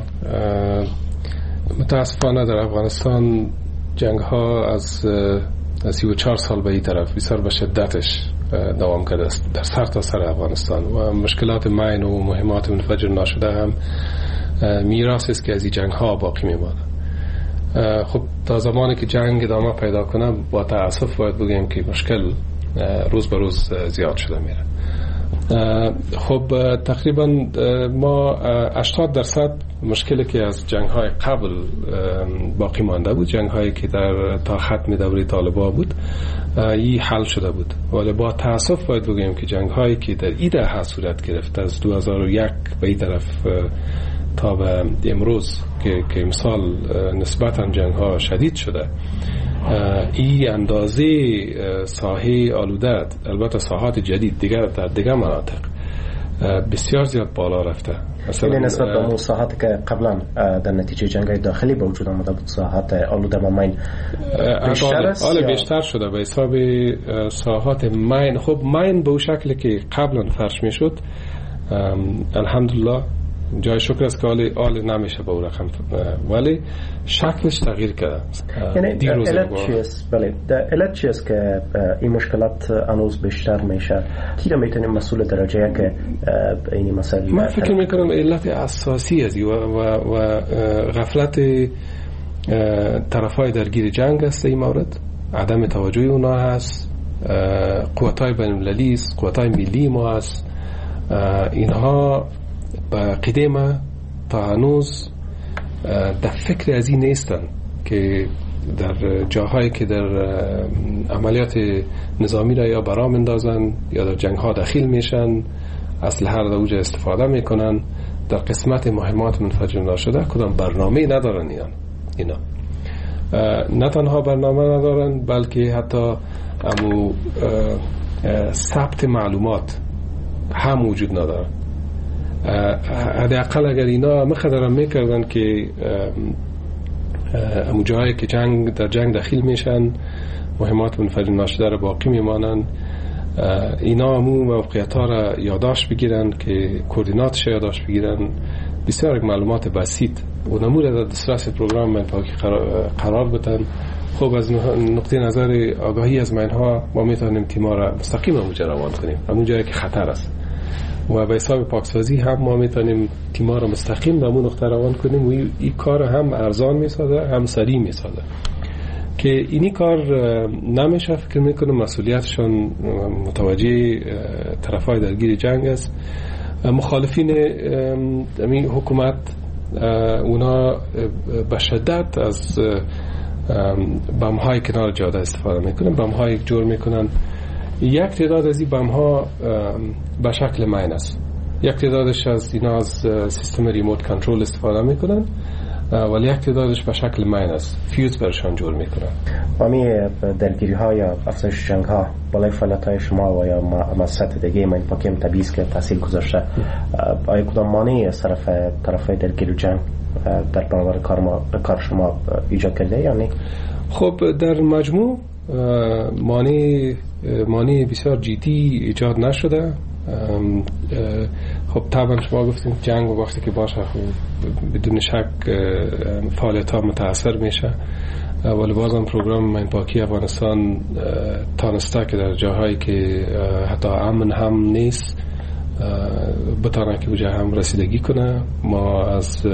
متاسفانه در افغانستان جنگ ها از سی و چهار سال به این طرف بسیار به شدتش دوام کرده است در سر تا سر افغانستان و مشکلات ماین و مهمات منفجر ناشده هم میراث است که از این جنگ ها باقی میمانه. خب تا زمانی که جنگ ادامه پیدا کنه با تأسف باید بگیم که مشکل روز به روز زیاد شده میره. خب تقریبا ما هشتاد درصد مشکلی که از جنگ های قبل باقی مانده بود، جنگ هایی که در تا ختم دوره طالبان بود، این حل شده بود. ولی با تأسف باید بگیم که جنگ هایی که در این دهه صورت گرفت از دو هزار و یک به این طرف تا به امروز که که امسال نسبتا جنگ ها شدید شده، این اندازه ساحه آلوده، البته ساحات جدید دیگر در دیگر مناطق بسیار زیاد بالا رفته. مثلا نسبت به اون ساحاتی که قبلا در نتیجه جنگ داخلی به وجود آمده بود، ساحات آلوده و ماین بیشتر است؟ آله بیشتر شده به حساب ساحات ماین. خب ماین به اون شکلی که قبلا فرش میشد الحمدلله جای شکر است که آل آل نمیشه با اون رقم، ولی شکلش تغییر کرده. یعنی علت چیست؟ بله، علت چیست که این مشکلات هنوز بیشتر میشه؟ کی میتونیم مسئول درجه که این مسئله؟ من فکر میکنم علت اساسی از و و, و غفلت طرفای درگیر جنگ است. این مورد عدم توجه اونا هست، قوت‌های بین‌المللی است، قوت‌های ملی ما هست. اینها با قدیمه تا هنوز در فکر از این نیستن که در جاهایی که در عملیات نظامی را یا برام اندازن یا در جنگ ها داخل میشن، اسلحه را در اوج استفاده میکنن، در قسمت مهمات منفجر ناشده کدام برنامه ندارن. اینا اینا نه تنها برنامه ندارن بلکه حتی امو ثبت معلومات هم وجود ندارن. حداقل اگر اینا مخدرم میکردن که امو جایی که جنگ در جنگ داخل میشن مهمات منفجر ناشده را باقی میمانن، اینا امو موقعیت ها را یادداشت بگیرن که کوردیناتش یادداشت بگیرن، بسیار معلومات بسیط و نمود در دسترس پروگرام ماین پاکی قرار بدن. خب از نقطه نظر آگاهی از ماین ها ما میتونیم تیما را مستقیم اموجا روان کنیم، امو جایی که خطر است، و به حساب پاکسازی هم ما میتونیم تیما را مستقیم به اون نقطه روان کنیم و این کار هم ارزان میسازه هم سریع میسازه. که اینی کار نمیشه، فکر میکنم مسئولیتشان متوجه طرفای درگیر جنگ است. مخالفین این حکومت اونا به شدت از بم‌های کنار جاده استفاده میکنن، بم‌های جور میکنن. یک تعداد از این بم‌ها به شکل ماین است، یک تعدادش از اینا از سیستم ریموت کنترل استفاده میکنن، ولی یک تعدادش به شکل ماین است، فیوز برشان جور میکنن. و می درگیری ها یا افزایش جنگ ها بالای فعالیت های شما و یا مؤسسات دیگه ماین پاکی هم تبعیض که تاثیر گذاشته، آیا کدام مانعی از طرف طرفای درگیری جنگ در برابر کار ما کار شما ایجاد کرده یا نه؟ خب در مجموع مانع مانی بسیار جدی ایجاد نشده. خب طبعا شما گفتیم جنگ و وقتی که باشه خب بدون شک فعالیت ها متاثر میشه، ولی بازم پروگرام ماین پاکی افغانستان تانسته که در جاهایی که حتی امن هم نیست بتانه که بجای هم رسیدگی کنه. ما از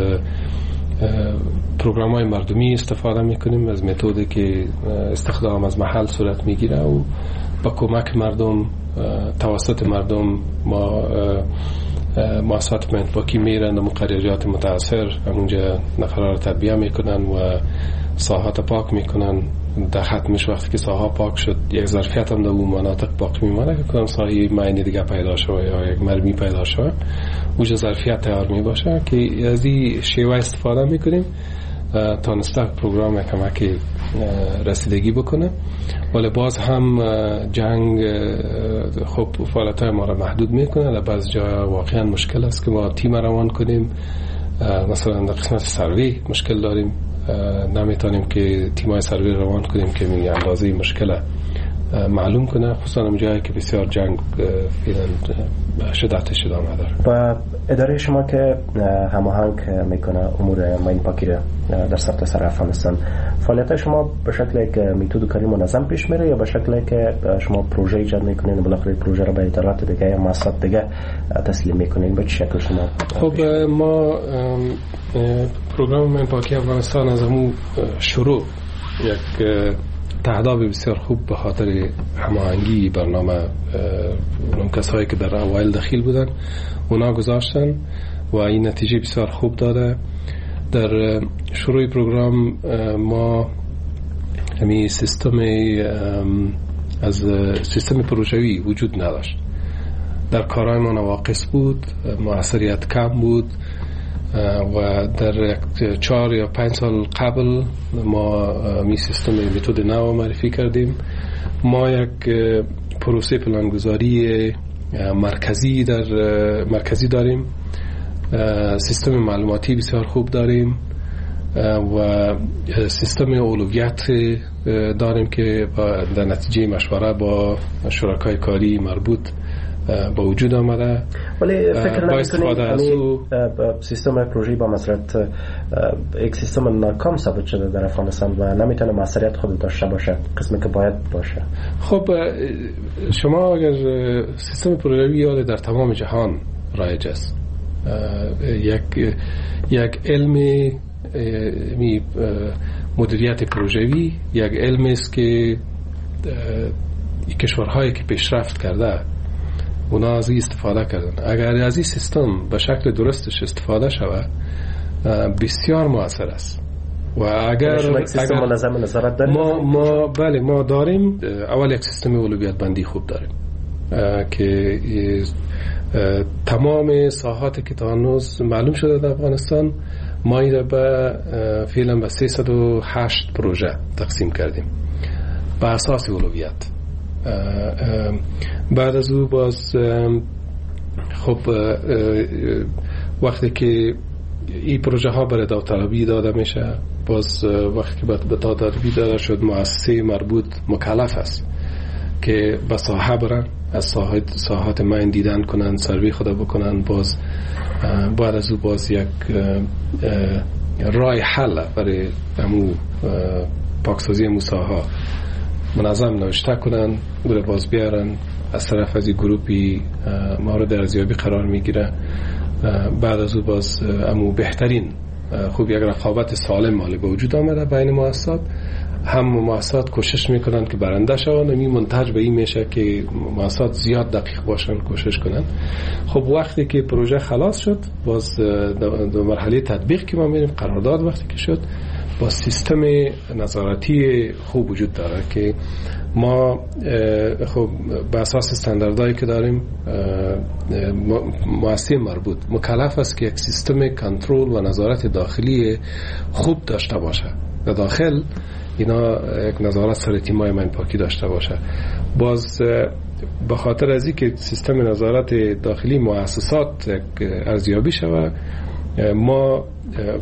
پروگرام های مردمی استفاده میکنیم، از متدی که استخدام از محل صورت میگیره و با کمک مردم توسط مردم ما مؤسسات ماین پاکی میرن و قریجات متاثر اونجا نفرها رو تدبیه میکنن و ساحات پاک میکنن. در ختمش وقتی که ساحات پاک شد یک ظرفیت هم در اون مناطق باقی میمانه که کدام ساحه ماینی دیگه پیدا شده یا یک مرمی پیدا شده اونجا ظرفیت تیار میباشه که از این شیوه استفاده میکنیم تا نستق پروگرام کمک رسیدگی بکنه. ولی باز هم جنگ خب فعالیت‌های ما را محدود میکنه. در بعض جا واقعا مشکل است که ما تیم روان کنیم، مثلا در قسمت سروی مشکل داریم، نمیتونیم که تیمای سروی روان کنیم که می اندازه مشکل معلوم کنه، خصوصا اون جایی که بسیار جنگ فعلا شدتش ادامه داره. و اداره شما که هماهنگ میکنه امور ماین پاکی را در سرتاسر افغانستان، فعالیت شما به شکل یک متد کاری منظم پیش میره یا به شکل که شما پروژه ایجاد میکنین و بالاخره پروژه را به ادارات دیگه یا مؤسسات دیگه تسلیم میکنین؟ به چه شکل شما؟ خب ما پروگرام ماین پاکی افغانستان از همون شروع یک تهداب بسیار خوب به خاطر هماهنگی برنامه اون کسایی که در اوایل دخیل بودن اونا گذاشتن و این نتیجه بسیار خوب داده. در شروع پروگرام ما همین سیستم از سیستم پروژوی وجود نداشت، در کارهای ما نواقص بود، موثریت کم بود و در چهار یا پنج سال قبل ما می سیستم متد نو معرفی کردیم. ما یک پروسه پلانگذاری مرکزی در مرکزی داریم، سیستم معلوماتی بسیار خوب داریم و سیستم اولویت داریم که در نتیجه مشوره با شرکای کاری مربوط با وجود آمده. ولی فکر نمی‌کنید سیستم پروژه‌ای با مسئلت یک سیستم ناکام ثابت شده در افغانستان و نمیتونه موثریت خود داشته باشه قسمی که باید باشه؟ خب شما اگر سیستم پروژه‌ای در تمام جهان رایج است، یک یک علم می مدیریت پروژه‌ای یک علم است که کشورهایی که پیشرفت کرده اونا از این استفاده کردن. اگر از این سیستم به شکل درستش استفاده شود بسیار مؤثر است. و اگر, اگر ما ما بله ما داریم اول یک سیستم اولویت بندی خوب داریم که تمام ساحاتی که تا هنوز معلوم شده در افغانستان ما این به فعلا به سیصد و هشت پروژه تقسیم کردیم به اساس اولویت. بعد از او باز خب وقتی که این پروژه ها برای داوطلبی داده میشه، باز وقتی که به داوطلبی داده شد مؤسسه مربوط مکلف است که به ساحه برن، از ساحات ساحات ماین دیدن کنن، سروی خدا بکنن. باز بعد از او باز یک راه حل برای همون پاکسازی موساها منظم نوشته کنن، بره باز بیارن، از طرف از این گروپی مورد ارزیابی قرار میگیره. بعد از او باز امو بهترین خوب یک رقابت سالم مالی به وجود آمده بین مؤسسات، هم مؤسسات کوشش میکنن که برنده شون، می منتج به این میشه که مؤسسات زیاد دقیق باشن، کوشش کنن. خب وقتی که پروژه خلاص شد باز در مرحله تطبیق که ما میریم، قرارداد وقتی که شد با سیستم نظارتی خوب وجود داره که ما خب به اساس استانداردهایی که داریم مؤسسه مربوط مکلف است که یک سیستم کنترل و نظارت داخلی خوب داشته باشه. در داخل اینا یک نظارت سر تیمای ماین پاکی داشته باشه. باز به خاطر از اینکه سیستم نظارت داخلی مؤسسات ارزیابی شود، ما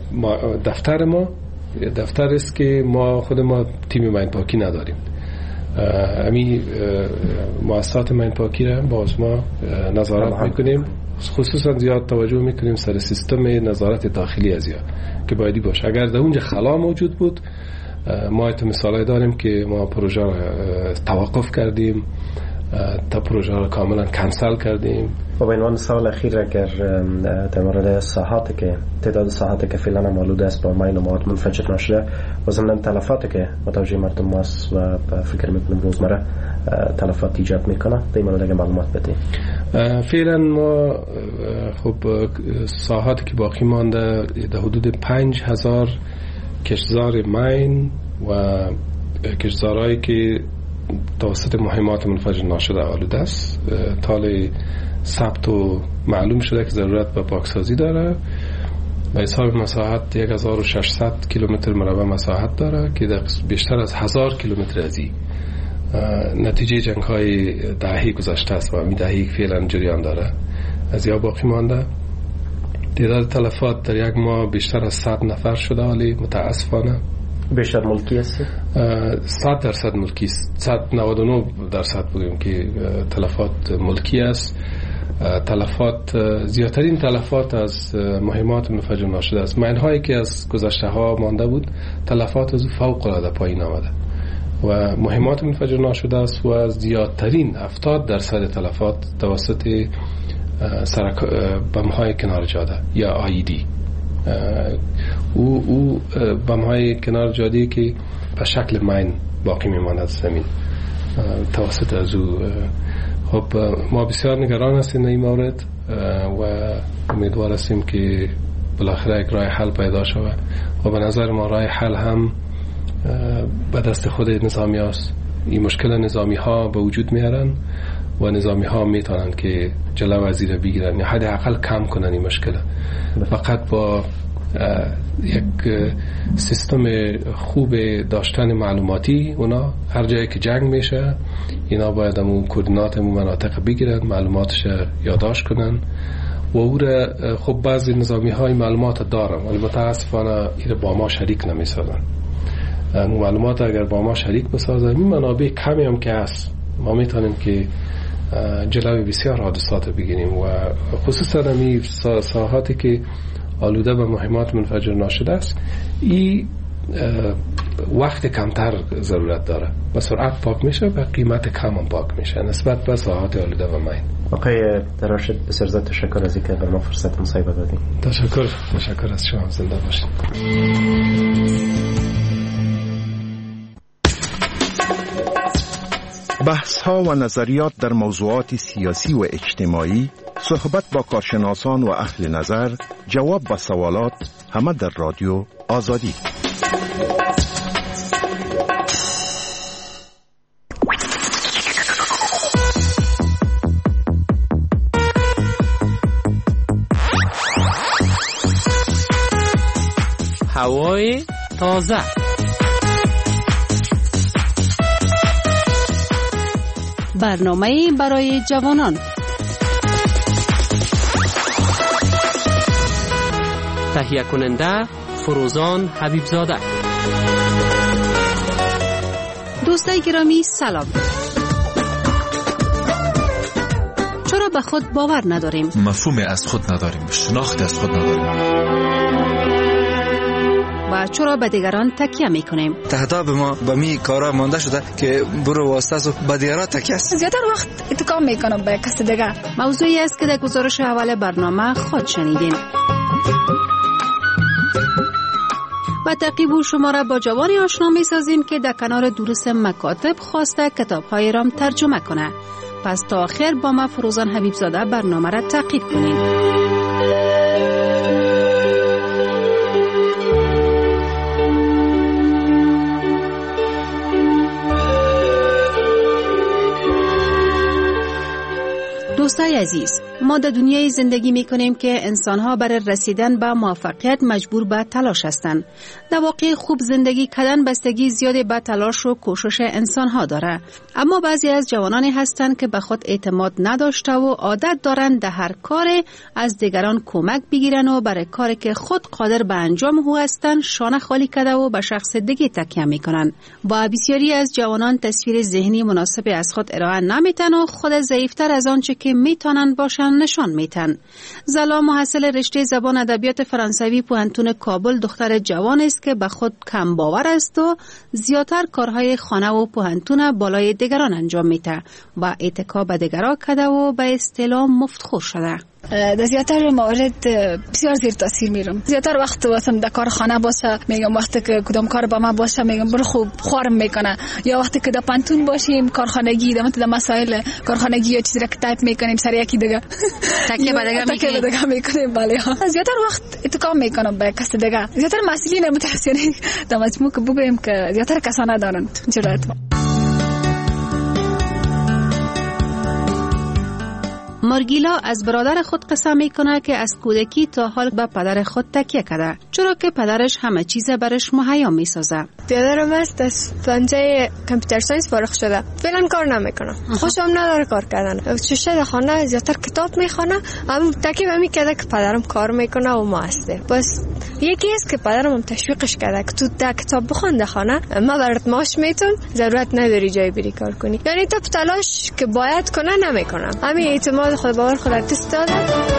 دفتر ما دفتر است که ما خود ما تیم ماین پاکی نداریم. امی مؤسسات ماین پاکی را باز ما نظارت میکنیم، خصوصا زیاد توجه میکنیم سر سیستم نظارت داخلی از یا که بایدی باشه. اگر در اونجا خلا موجود بود، ما ایت مثالای داریم که ما پروژه را توقف کردیم، تا پروژه را کاملا کنسل کردیم. و به عنوان سوال اخیر، اگر در مورد ساحاتی که تعداد ساحاتی که فعلا آلوده است با ماین و مواد منفجر نشده و ضمن تلفاتی که متوجه مردم ماست و فکر میکنم روزمره تلفات ایجاد میکنه، در این مورد اگر معلومات بدیم. فعلا ما خب ساحاتی که باقی مانده در حدود پنج هزار کشتزار ماین و کشتزارهایی که توسط مهمات منفجر ناشده آلوده است. تال ثبت و معلوم شده که ضرورت به پاکسازی داره و حساب مساحت یک هزار و ششصد کیلومتر مربع مساحت داره که بیشتر از هزار کیلومتر ازی نتیجه جنگ های دهی گذشته است و می دهی فعلا جریان داره. از یا باقی مانده تعداد تلفات در یک ماه بیشتر از صد نفر شده، ولی متاسفانه بیشتر ملکی است. صد درصد ملکی است. صد و نود و نه درصد بگیم که تلفات ملکی است. تلفات زیادترین تلفات از مهمات منفجر ناشده است. ماین‌هایی که از گذشته ها مانده بود، تلفات از فوق العاده پایین آمده و مهمات منفجر ناشده است و از زیادترین هفتاد درصد تلفات توسط سرک بم‌های کنار جاده یا آیدی. او او بم‌های کنار جاده که به شکل ماین باقی میماند زمین توسط از او. خب ما بسیار نگران هستیم این مورد و امیدوار هستیم که بالاخره یک راه حل پیدا شود و به نظر ما راه حل هم به دست خود نظامی هاست. این مشکل نظامی ها به وجود میارن و نظامی ها میتونن که جلو وزیر بگیرن یا حداقل کم کنن این مشکل. فقط با یک سیستم خوب داشتن معلوماتی، اونا هر جایی که جنگ میشه اینا باید همون کوردینات همون مناطق بگیرن، معلوماتش یادداشت کنن و او را خب بعضی نظامی های معلومات دارن ولی متاسفانه این با ما شریک نمیسازن. اون معلومات اگر با ما شریک بسازن، این منابع کمی هم که هست، ما میتونیم که جلوی بسیار حادثات بگیریم و خصوصا همین ساحاتی که آلوده به مهمات منفجر ناشده است، این وقت کمتر ضرورت داره، به سرعت پاک میشه و قیمت کم هم پاک میشه نسبت به ساحات آلوده و ماین. آقای دراشد بسیار زیاد تشکر از اینکه به ما فرصت مصاحبه دادید. تشکر تشکر از شما، زنده باشید. بحث ها و نظریات در موضوعات سیاسی و اجتماعی، صحبت با کارشناسان و اهل نظر، جواب به سوالات، همه در رادیو آزادی. هوای تازه، برنامه برای جوانان. تهیه کننده فروزان حبیبزاده. دوستای گرامی سلام. چرا به خود باور نداریم؟ مفهوم از خود نداریم، شناخت از خود نداریم. و چرا به دیگران تکیه میکنیم؟ تهداب ما به می کارا مانده شده که برو واسطه و به دیگران تکیه است. زیادتر وقت اتکام میکنم به کسی دیگر. موضوعی است که در گزارش اول برنامه خود شنیدیم. و تعقیب شما را با جوانی آشنا میسازیم که در کنار دروس مکاتب خواسته کتاب‌های رام ترجمه کنه. پس تا آخر با ما فروزان حبیبزاده برنامه را تعقیب کنید. دوستای عزیز، ما در دنیای زندگی می کنیم که انسانها برای رسیدن به موفقیت مجبور به تلاش هستند. در واقع خوب زندگی کردن بستگی زیادی به تلاش و کوشش انسانها داره. اما بعضی از جوانانی هستند که به خود اعتماد نداشته و عادت دارند در هر کار از دیگران کمک بگیرن و برای کاری که خود قادر به انجام او هستند شانه خالی کرده و به شخص دیگه تکیه میکنن. با بسیاری از جوانان تصویر ذهنی مناسب از خود ارائه نمیتن و خود ضعیفتر از آنچه که میتونن باشن نشان میتن. زلا محصل رشته زبان ادبیات فرانسوی پوهنتون کابل دختر جوان است که به خود کم باور است و زیاتر کارهای خانه و پوهنتون بالای دیگران انجام میده و اتکا به دیگران کرده و به اصطلاح مفتخور شده. در زیاتر موارد بسیار زیر تاثیر میرم. زیاتر وقت واسم در کار خانه باشه میگم وقتی که کدام کار با من باشه میگم برو خوب خوارم میکنه، یا وقتی که در پانتون باشیم کارخانگی در مت مسائل کارخانگی یا چیزی را که تایپ میکنیم سر یکی دیگه تکیه به دیگه تکیه به دیگه میکنیم. بله زیاتر وقت اتکام میکنم به کس دیگه. زیاتر مسئولین متأسفانه در مجموع که بگویم که زیاتر کسان ندارن جرأت. مارگیلا از برادر خود قصه میکنه که از کودکی تا حال به پدر خود تکیه کرده، چرا که پدرش همه چیز برش مهیا میسازه. پدرم است از پنجه کامپیوتر ساینس فارغ شده، فعلا کار نمیکنه، خوشم نداره کار کردن. چشه در خانه زیاتر کتاب میخونه، اما تکیه به میکرده که پدرم کار میکنه و ما هسته. بس یکی است که پدرم هم تشویقش کرده که تو تا کتاب بخون در خانه، ما برات معاش میتون، ضرورت نداری جای بری کار کنی. یعنی تو تلاش که باید کنه نمیکنه. همین اعتماد خود باور خودت تست داده.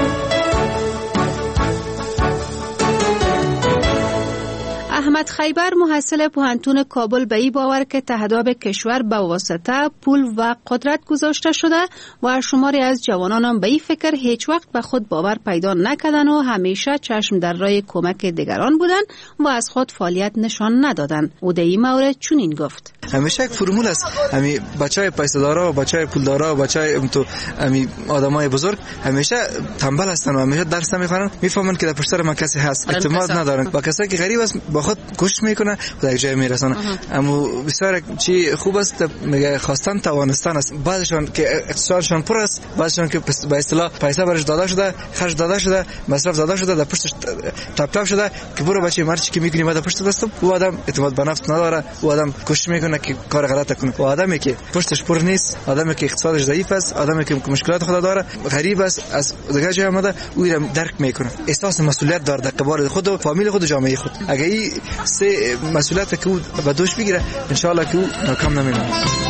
احمد خیبر محصل پوهنتون کابل به این باور که تهداب کشور به واسطه پول و قدرت گذاشته شده و شماری از جوانان به این فکر هیچ وقت به خود باور پیدا نکردن و همیشه چشم در راه کمک دیگران بودن و از خود فعالیت نشان ندادن. او در این مورد چنین گفت: همیشه یک فرمول است، همین بچهای پیسه دارا و بچهای پول دارا و بچهای تو همین آدمای بزرگ همیشه تنبل هستن و همیشه درس نمیخونن، میفهمن که در پشت سر ما کسی هست، اعتماد ندارن. با کسایی که غریب است با خود گوش میکنه و یک جای میرسونه. اما بسیار چی خوب است میگه خواستن توانستن است. بعضشون که اقتصادشون پر است، بعضشون که به اصطلاح پیسه برش داده شده، خرج داده شده، مصرف داده شده، در پشتش تپ تپ شده که برو بچه مرچی که میکنی بعد پشت دستم. او آدم اعتماد به نفس نداره، او آدم کوشش میکنه که کار غلط کنه. و آدمی که پشتش پر نیست، آدمی که اقتصادش ضعیف است، آدمی که مشکلات خود داره، غریب است، از دیگه جای اومده، او را درک میکنه، احساس مسئولیت داره در قبال خود و فامیل خود و جامعه خود. اگه این سه مسئولیت که او به دوش بگیره ان شاء الله که او ناکام نمیشه.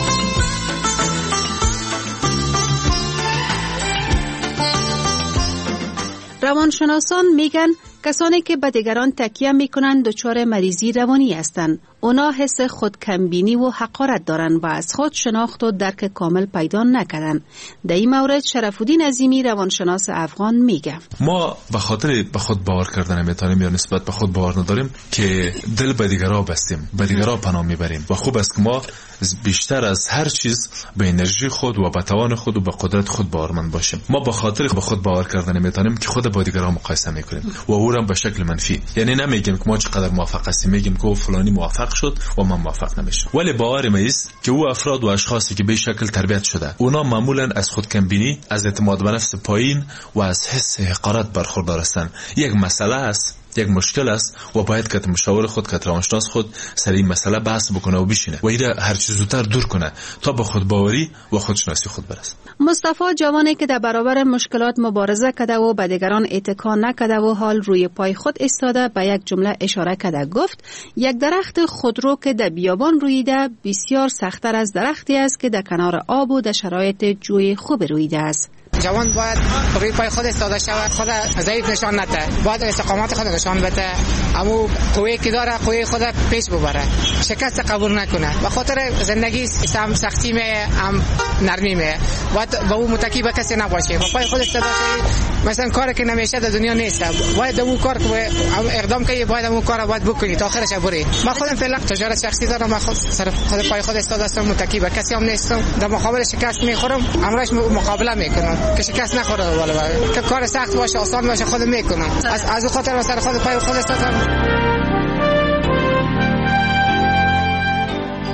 روانشناسان میگن کسانی که به دیگران تکیه میکنند دچار مریضی روانی هستند. اونا حس خودکمبینی و حقارت دارند و از خود شناخت و درک کامل پیدا نکردن. در این مورد شرف‌الدین عظیمی روانشناس افغان میگه: ما به خاطر به خود باور کردن نمیتونیم یا نسبت به خود باور نداریم که دل به دیگران بستیم، به دیگران پناه میبریم و خوب است که ما بیشتر از هر چیز به انرژی خود و به توان خود و به قدرت خود باورمند باشیم. ما به خاطر به خود باور کردن نمیتونیم که خود با دیگران مقایسه میکنیم و او را به شکل منفی. یعنی نمیگیم که ما چقدر موفق هستیم، میگیم که فلانی موفق شد و من موفق نمیشم. ولی باور ما است که او افراد و اشخاصی که به شکل تربیت شده اونا معمولا از خود کمبینی، از اعتماد به نفس پایین و از حس حقارت برخوردار هستند. یک مسئله است، یک مشکل است و باید که مشاور خود که روانشناس خود سر این مسئله بحث بکنه و بشینه و ایره هر چیز زودتر دور کنه تا به خود باوری و خودشناسی خود برسه. مصطفی جوانی که در برابر مشکلات مبارزه کرده و به دیگران اتکا نکرده و حال روی پای خود ایستاده به یک جمله اشاره کرده گفت: یک درخت خودرو که در بیابان رویده بسیار سخت‌تر از درختی است که در کنار آب و در شرایط جوی خوب رویده است. جوان باید روی پای خود ایستاده شود، خود ضعیف نشان نده، باید استقامت خود نشان بده، اما قوی که داره قوی خود پیش ببره، شکست قبول نکنه. به خاطر زندگی هم سختی می هم نرمی می، باید با او متکی به کسی نباشه، با پای خود ایستاده شی. مثلا کاری که نمیشه در دنیا نیست، باید اون کار که اقدام کنی، باید اون کار باید بکنی تا آخرش بری. من خودم فعلا تجارت شخصی دارم، من خود سر خود پای خود ایستاده هستم، متکی به کسی هم نیستم، در مقابل شکست میخورم، امروز مقابله میکنم که شکست نخوره. والا که کار سخت باشه آسان باشه خود میکنم، از از خاطر مثلا خود پای خود استادم.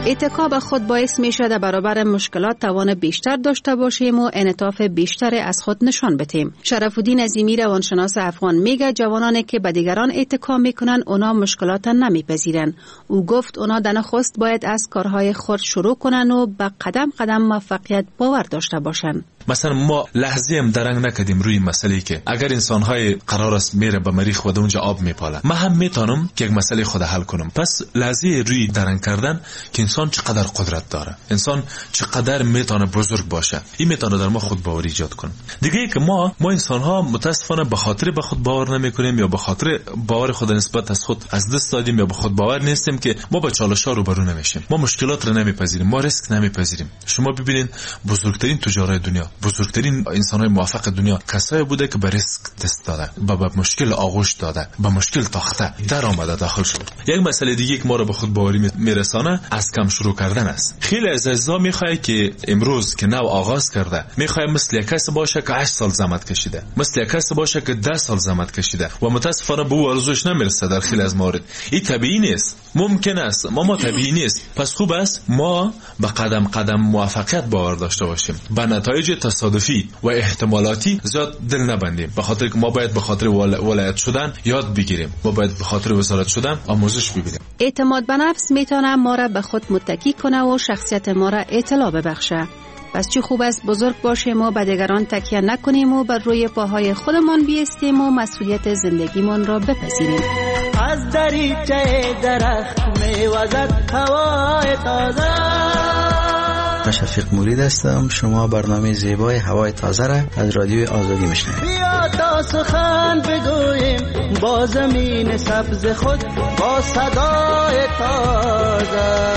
اتکا به خود باعث می شود برابر مشکلات توان بیشتر داشته باشیم و انعطاف بیشتر از خود نشان بدهیم. شرف الدین عظیمی روانشناس افغان میگه جوانانی که به دیگران اتکا میکنن اونا مشکلات نمیپذیرن. او گفت اونا در نخست باید از کارهای خود شروع کنن و به قدم قدم موفقیت باور داشته باشن. مثلا ما لحظه هم درنگ نکردیم روی مسئله که اگر انسان‌های قرار است میره به مریخ و اونجا آب میپاله، من هم میتونم که یک مسئله خود حل کنم. پس لحظه روی درنگ کردن که انسان چقدر قدرت داره، انسان چقدر میتونه بزرگ باشه، این میتونه در ما خود باوری ایجاد کنه. دیگه که ما ما انسان‌ها متاسفانه به خاطر به خود باور نمیکنیم یا به خاطر باور خود نسبت از خود از دست دادیم یا به خود باور نیستیم که ما با چالش‌ها روبرو نمیشیم، ما مشکلات رو نمیپذیریم، ما ریسک نمیپذیریم. شما ببینید بزرگترین تجارای دنیا، بزرگترین انسان‌های موفق دنیا کسایی بوده که به ریسک دست داده، به مشکل آغوش داده، به مشکل تاخته در آمده داخل شد. یک مسئله دیگه که ما رو به خود باوری میرسانه از کم شروع کردن است. خیلی از عزیزا میخواد که امروز که نو آغاز کرده میخواد مثل یک کس باشه که هشت سال زحمت کشیده، مثل یک کس باشه که ده سال زحمت کشیده و متاسفانه به ارزوش نمیرسه. در خیلی از موارد این طبیعی نیست، ممکن است ما ما طبیعی نیست. پس خوب است ما به قدم قدم موفقیت باور داشته باشیم، به نتایج تصادفی و احتمالاتی زیاد دل نبندیم، به خاطر که ما باید به خاطر ولایت شدن یاد بگیریم، ما باید به خاطر وزارت شدن آموزش ببینیم. اعتماد به نفس میتونه ما را به خود متکی کنه و شخصیت ما را اطلاع ببخشه. پس چه خوب است بزرگ باشیم و به دیگران تکیه نکنیم و بر روی پاهای خودمان بیستیم و مسئولیت زندگیمان را بپذیریم. از دریچه درخت میوزد هوای تازه. من شفیق مورید هستم. شما برنامه زیبای هوای تازه را از رادیو آزادی میشنوید. بیا تا سخن بگوییم با زمین سبز خود، با صدای تازه.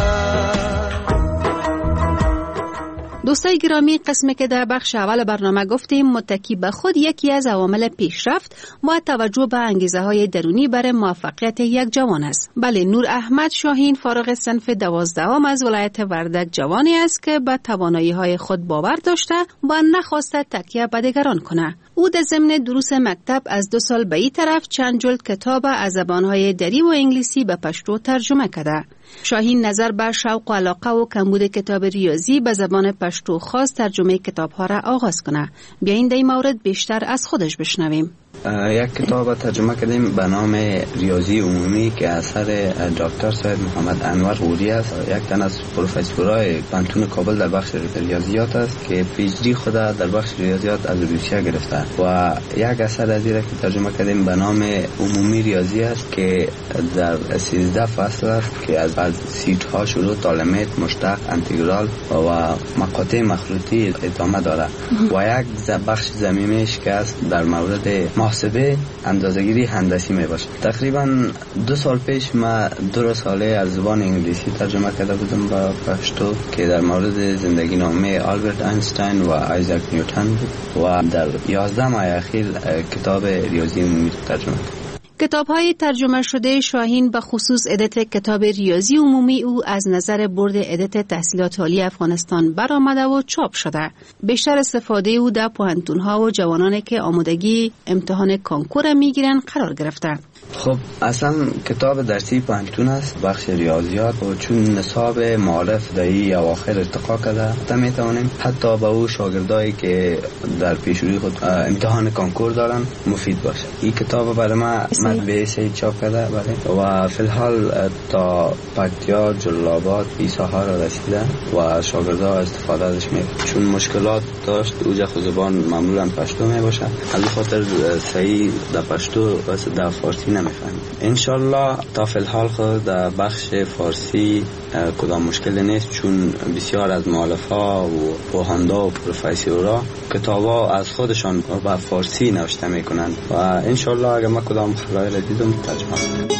دوستای گرامی، قسمی که در بخش اول برنامه گفتیم متکی به خود یکی از عوامل پیشرفت با توجه به انگیزه های درونی برای موفقیت یک جوان است. بله، نور احمد شاهین فارغ صنف دوازدهم از ولایت وردک جوانی است که به توانایی های خود باور داشته و نخواسته تکیه به دیگران کنه. او در ضمن دروس مکتب از دو سال به این طرف چند جلد کتاب از زبانهای دری و انگلیسی به پشتو ترجمه کرده. شاهین نظر به شوق و علاقه و کمبود کتاب ریاضی به زبان پشتو خاص ترجمه کتاب‌ها را آغاز کنه. بیایید این مورد بیشتر از خودش بشنویم. یک کتاب ترجمه کردیم به نام ریاضی عمومی که اثر دکتر صاحب محمد انور غوری است. یک تن از پروفسورای پانتون کابل در بخش ریاضیات است که پی اچ دی خود در بخش ریاضیات از روسیه گرفته و یک اثر از این که ترجمه کردیم به نام عمومی ریاضی است که در سیزده فصل است که از بعد سیت ها شروع تا لیمیت، مشتق، انتگرال و مقاطع مخروطی ادامه داره و یک بخش ضمیمش که است در مورد محاسبه اندازه‌گیری هندسی می باشه. تقریبا دو سال پیش ما دو ساله از زبان انگلیسی ترجمه کرده بودم با پشتو که در مورد زندگی نامه آلبرت اینشتین و آیزاک نیوتن بود و در یازده ماه اخیر کتاب ریاضی عمومی ترجمه کردم. کتاب‌های ترجمه شده شاهین به خصوص ادیت کتاب ریاضی عمومی او از نظر برد ادیت تحصیلات عالی افغانستان برآمده و چاپ شده. بیشتر استفاده او در پوهنتون‌ها و جوانانی که آمادگی امتحان کنکور میگیرن قرار گرفته. خب اصلا کتاب درسی پوهنتون است، بخش ریاضیات و چون نصاب معارف دایی اواخر ارتقا کرده تا میتونیم حتی به او شاگردایی که در پیشروی خود امتحان کنکور دارن مفید باشه. این کتاب برای ما مطبعه سی چاپ کرده بله و فی الحال تا پکتیا، جلال‌آباد این ساحه را رسیده و شاگردها استفاده ازش میکنن. چون مشکلات داشت اوجه خود زبان معمولا پشتو میباشه، از خاطر صحیح در پشتو واسه در فارسی نمیفهمیم. انشالله تا فی الحال خود در بخش فارسی کدام مشکل نیست، چون بسیار از مؤلفه‌ها و پوهاندا و پروفسورها کتابا از خودشان به فارسی نوشته میکنن و انشالله اگر ما کدام خلایی را دیدم ترجمه کنم.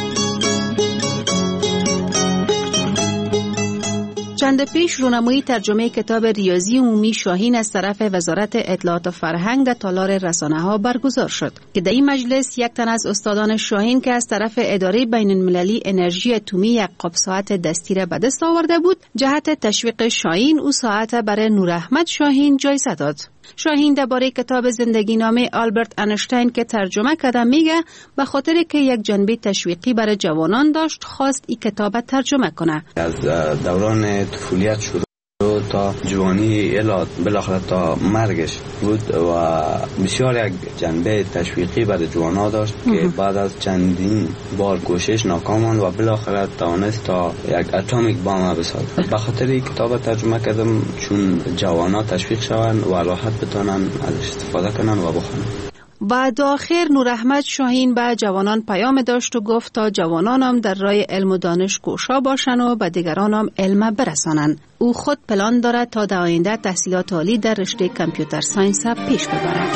چند پیش رونمایی ترجمه کتاب ریاضی عمومی شاهین از طرف وزارت اطلاعات و فرهنگ در تالار رسانه‌ها برگزار شد که در این مجلس یک تن از استادان شاهین که از طرف اداره بین المللی انرژی اتمی یک قاب ساعت دستی را به دست آورده بود، جهت تشویق شاهین او ساعت برای نور احمد شاهین جایزه داد. شاهین درباره کتاب زندگی نامه آلبرت انشتین که ترجمه کرده میگه به خاطر که یک جنبه تشویقی برای جوانان داشت خواست این کتاب ترجمه کنه. از دوران طفولیت شروع تا جوانی الا بالاخره تا مرگش بود و بسیار یک جنبه تشویقی برای جوانان داشت که بعد از چندین بار کوشش ناکام ماند و بالاخره توانست تا یک اتمیک بام بسازد. به خاطر این کتاب ترجمه کردم چون جوانان تشویق شوند و راحت بتونن ازش استفاده کنن و بخونن. بعد آخر نور احمد شاهین به جوانان پیام داشت و گفت تا جوانان هم در راه علم و دانش کوشا باشن و به دیگران هم علم برسانن. او خود پلان دارد تا در آینده تحصیلات عالی در رشته کامپیوتر ساینس پیش ببرد.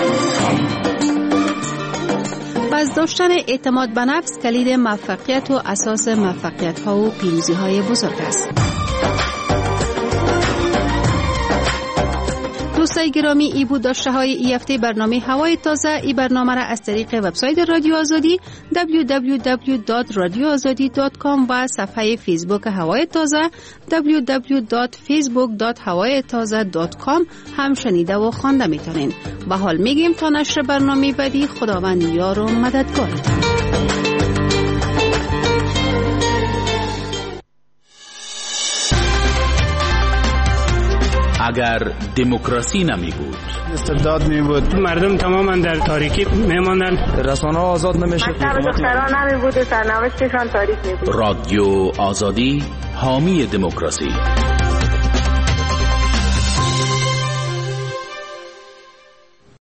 پس داشتن اعتماد به نفس کلید موفقیت و اساس موفقیت ها و پیروزی های بزرگ است. دوستای گرامی، ای بود داشته های ای هفته برنامه هوای تازه. ای برنامه را از طریق وبسایت رادیو آزادی دبلیو دبلیو دبلیو دات رادیو آزادی دات کام و صفحه فیسبوک هوای تازه دبلیو دبلیو دات فیسبوک دات هوای تازه دات کام هم شنیده و خوانده میتونین. به حال میگیم تا نشر برنامه بعدی، خداوند یار و مددگارتان. اگر دموکراسی نمی بود، استبداد می بود، مردم تماما در تاریکی می ماندن، رسانه آزاد نمی شد، دختران نمی بود، سرنوشتشان تاریک می بود. رادیو آزادی حامی دموکراسی.